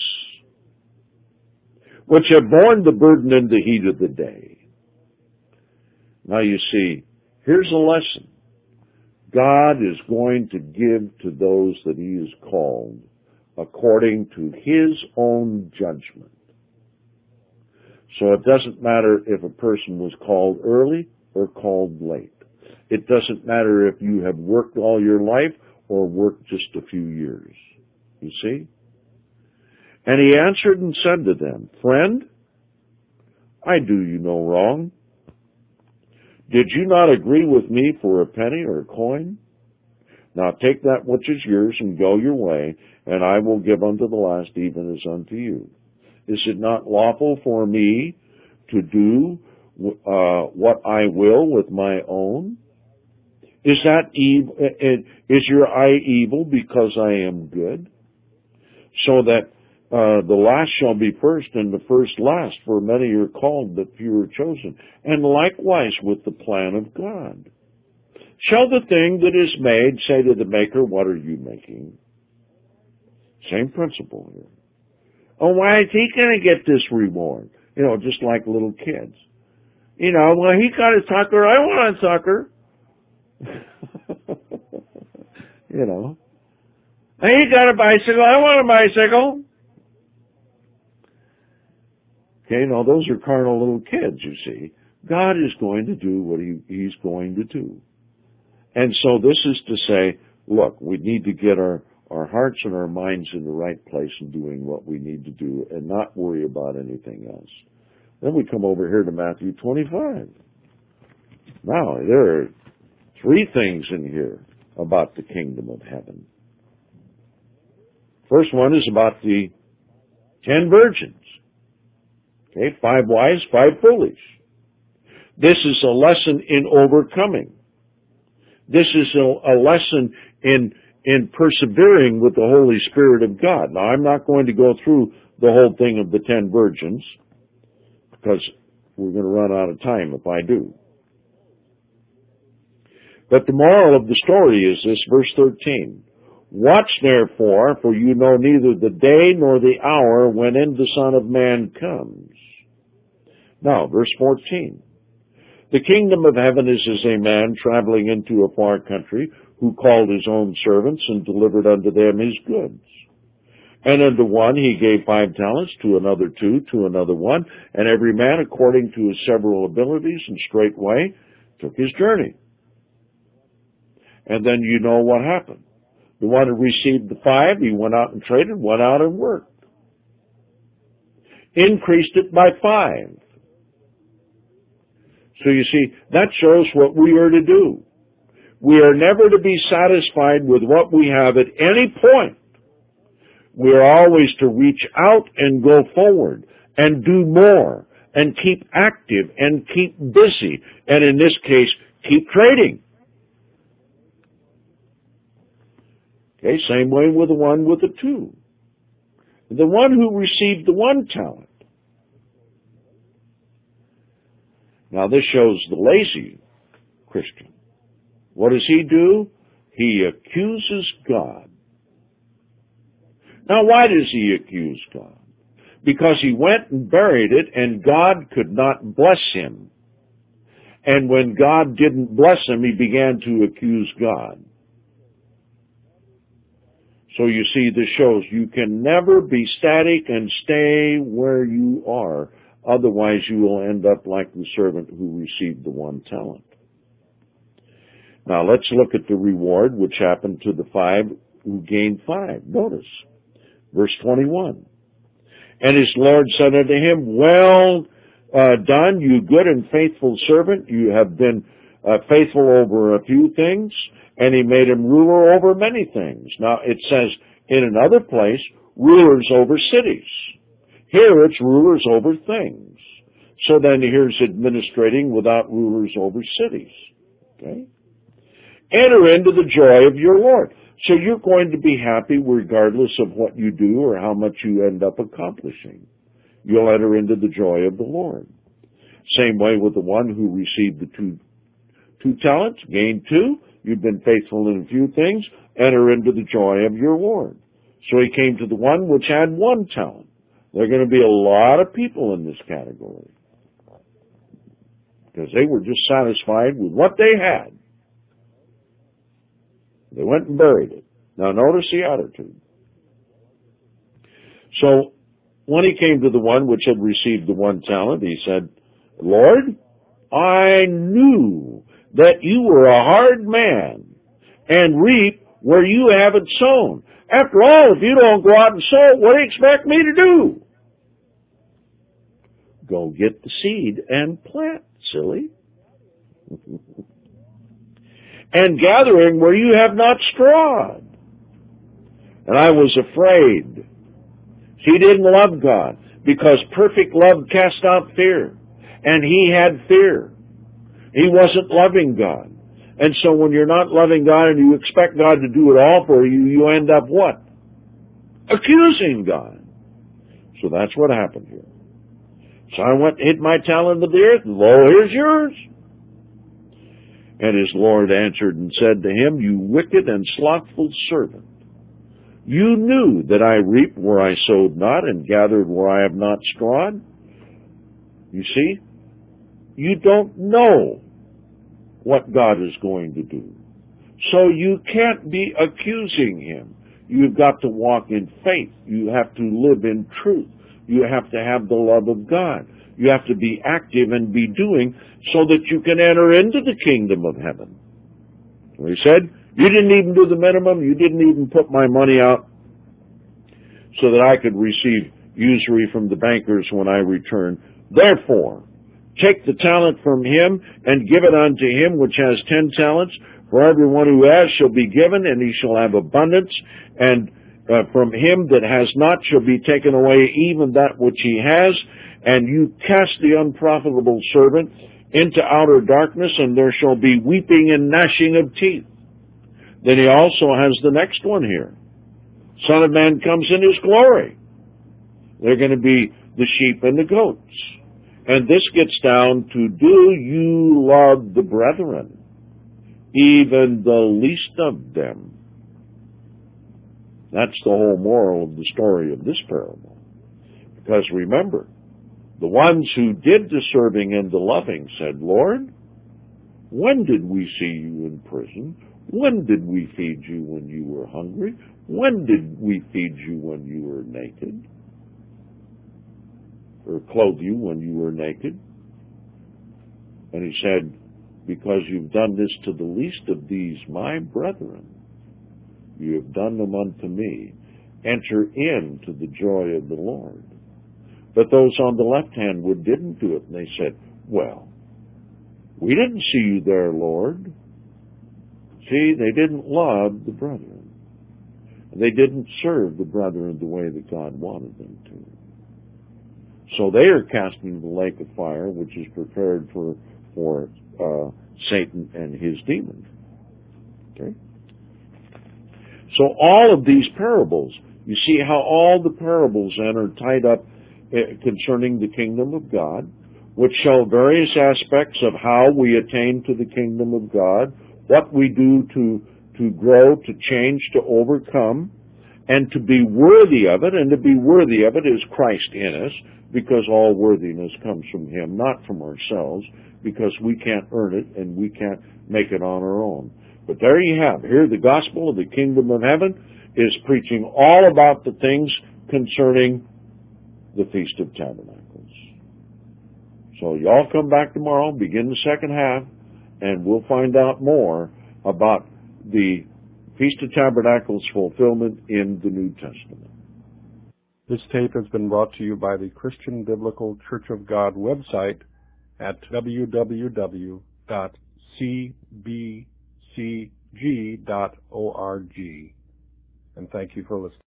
which have borne the burden in the heat of the day. Now you see, here's a lesson. God is going to give to those that He has called according to His own judgment. So it doesn't matter if a person was called early or called late. It doesn't matter if you have worked all your life or worked just a few years. You see? And He answered and said to them, friend, I do you no wrong. Did you not agree with me for a penny or a coin? Now take that which is yours and go your way, and I will give unto the last even as unto you. Is it not lawful for me to do uh, what I will with my own? Is that evil? Is your eye evil because I am good? So that uh, the last shall be first and the first last, for many are called but few are chosen. And likewise with the plan of God. Shall the thing that is made say to the maker, what are you making? Same principle here. Oh, why is he going to get this reward? You know, just like little kids. You know, well, he got a sucker, I want a sucker. You know. Hey, he got a bicycle, I want a bicycle. Okay, now those are carnal little kids, you see. God is going to do what he, He's going to do. And so this is to say, look, we need to get our, our hearts and our minds in the right place in doing what we need to do and not worry about anything else. Then we come over here to Matthew twenty-five. Now, there are three things in here about the kingdom of heaven. First one is about the ten virgins. Okay, five wise, five foolish. This is a lesson in overcoming. This is a, a lesson in, in persevering with the Holy Spirit of God. Now, I'm not going to go through the whole thing of the ten virgins, because we're going to run out of time if I do. But the moral of the story is this, verse thirteen. Watch therefore, for you know neither the day nor the hour when in the Son of Man comes. Now, verse fourteen. The kingdom of heaven is as a man traveling into a far country, who called his own servants and delivered unto them his goods. And unto one he gave five talents, to another two, to another one, and every man according to his several abilities, and straightway took his journey. And then you know what happened. The one who received the five, he went out and traded, went out and worked. Increased it by five. So you see, that shows what we are to do. We are never to be satisfied with what we have at any point. We are always to reach out and go forward and do more and keep active and keep busy. And in this case, keep trading. Okay, same way with the one with the two. The one who received the one talent. Now this shows the lazy Christian. What does he do? He accuses God. Now why does he accuse God? Because he went and buried it and God could not bless him. And when God didn't bless him, he began to accuse God. So you see, this shows you can never be static and stay where you are. Otherwise, you will end up like the servant who received the one talent. Now, let's look at the reward which happened to the five who gained five. Notice, verse twenty-one. And his Lord said unto him, Well uh, done, you good and faithful servant. You have been uh, faithful over a few things. And he made him ruler over many things. Now, it says in another place, rulers over cities. Here it's rulers over things. So then here's administrating without rulers over cities. Okay? Enter into the joy of your Lord. So you're going to be happy regardless of what you do or how much you end up accomplishing. You'll enter into the joy of the Lord. Same way with the one who received the two, two talents, gained two. You've been faithful in a few things. Enter into the joy of your Lord. So he came to the one which had one talent. There are going to be a lot of people in this category because they were just satisfied with what they had. They went and buried it. Now notice the attitude. So when he came to the one which had received the one talent, he said, Lord, I knew that you were a hard man and reap where you haven't sown. After all, if you don't go out and sow, what do you expect me to do? Go get the seed and plant, silly. And gathering where you have not strawed. And I was afraid. He didn't love God because perfect love casts out fear. And he had fear. He wasn't loving God. And so when you're not loving God and you expect God to do it all for you, you end up what? Accusing God. So that's what happened here. So I went and hid my talent into the earth, and lo, here's yours. And his Lord answered and said to him, You wicked and slothful servant, you knew that I reap where I sowed not, and gathered where I have not strawed. You see, you don't know what God is going to do. So you can't be accusing him. You've got to walk in faith. You have to live in truth. You have to have the love of God. You have to be active and be doing so that you can enter into the kingdom of heaven. So he said, you didn't even do the minimum. You didn't even put my money out so that I could receive usury from the bankers when I return. Therefore, take the talent from him and give it unto him which has ten talents. For everyone who has shall be given, and he shall have abundance, and uh, from him that has not shall be taken away even that which he has. And you cast the unprofitable servant into outer darkness, and there shall be weeping and gnashing of teeth. Then he also has the next one here. Son of Man comes in his glory. They're going to be the sheep and the goats. And this gets down to, do you love the brethren, even the least of them? That's the whole moral of the story of this parable. Because remember, the ones who did the serving and the loving said, Lord, when did we see you in prison? When did we feed you when you were hungry? When did we feed you when you were naked? Or clothe you when you were naked? And he said, because you've done this to the least of these, my brethren, you have done them unto me. Enter into the joy of the Lord. But those on the left hand would didn't do it, and they said, well, we didn't see you there, Lord. See, they didn't love the brethren. They didn't serve the brethren the way that God wanted them to. So they are cast into the lake of fire, which is prepared for for uh, Satan and his demons. Okay. So all of these parables, you see how all the parables then are tied up concerning the kingdom of God, which show various aspects of how we attain to the kingdom of God, what we do to to grow, to change, to overcome, and to be worthy of it. And to be worthy of it is Christ in us, because all worthiness comes from Him, not from ourselves, because we can't earn it and we can't make it on our own. But there you have. Here the gospel of the kingdom of heaven is preaching all about the things concerning the Feast of Tabernacles. So y'all come back tomorrow, begin the second half, and we'll find out more about the Feast of Tabernacles fulfillment in the New Testament. This tape has been brought to you by the Christian Biblical Church of God website at w w w dot c b c g dot org. And thank you for listening.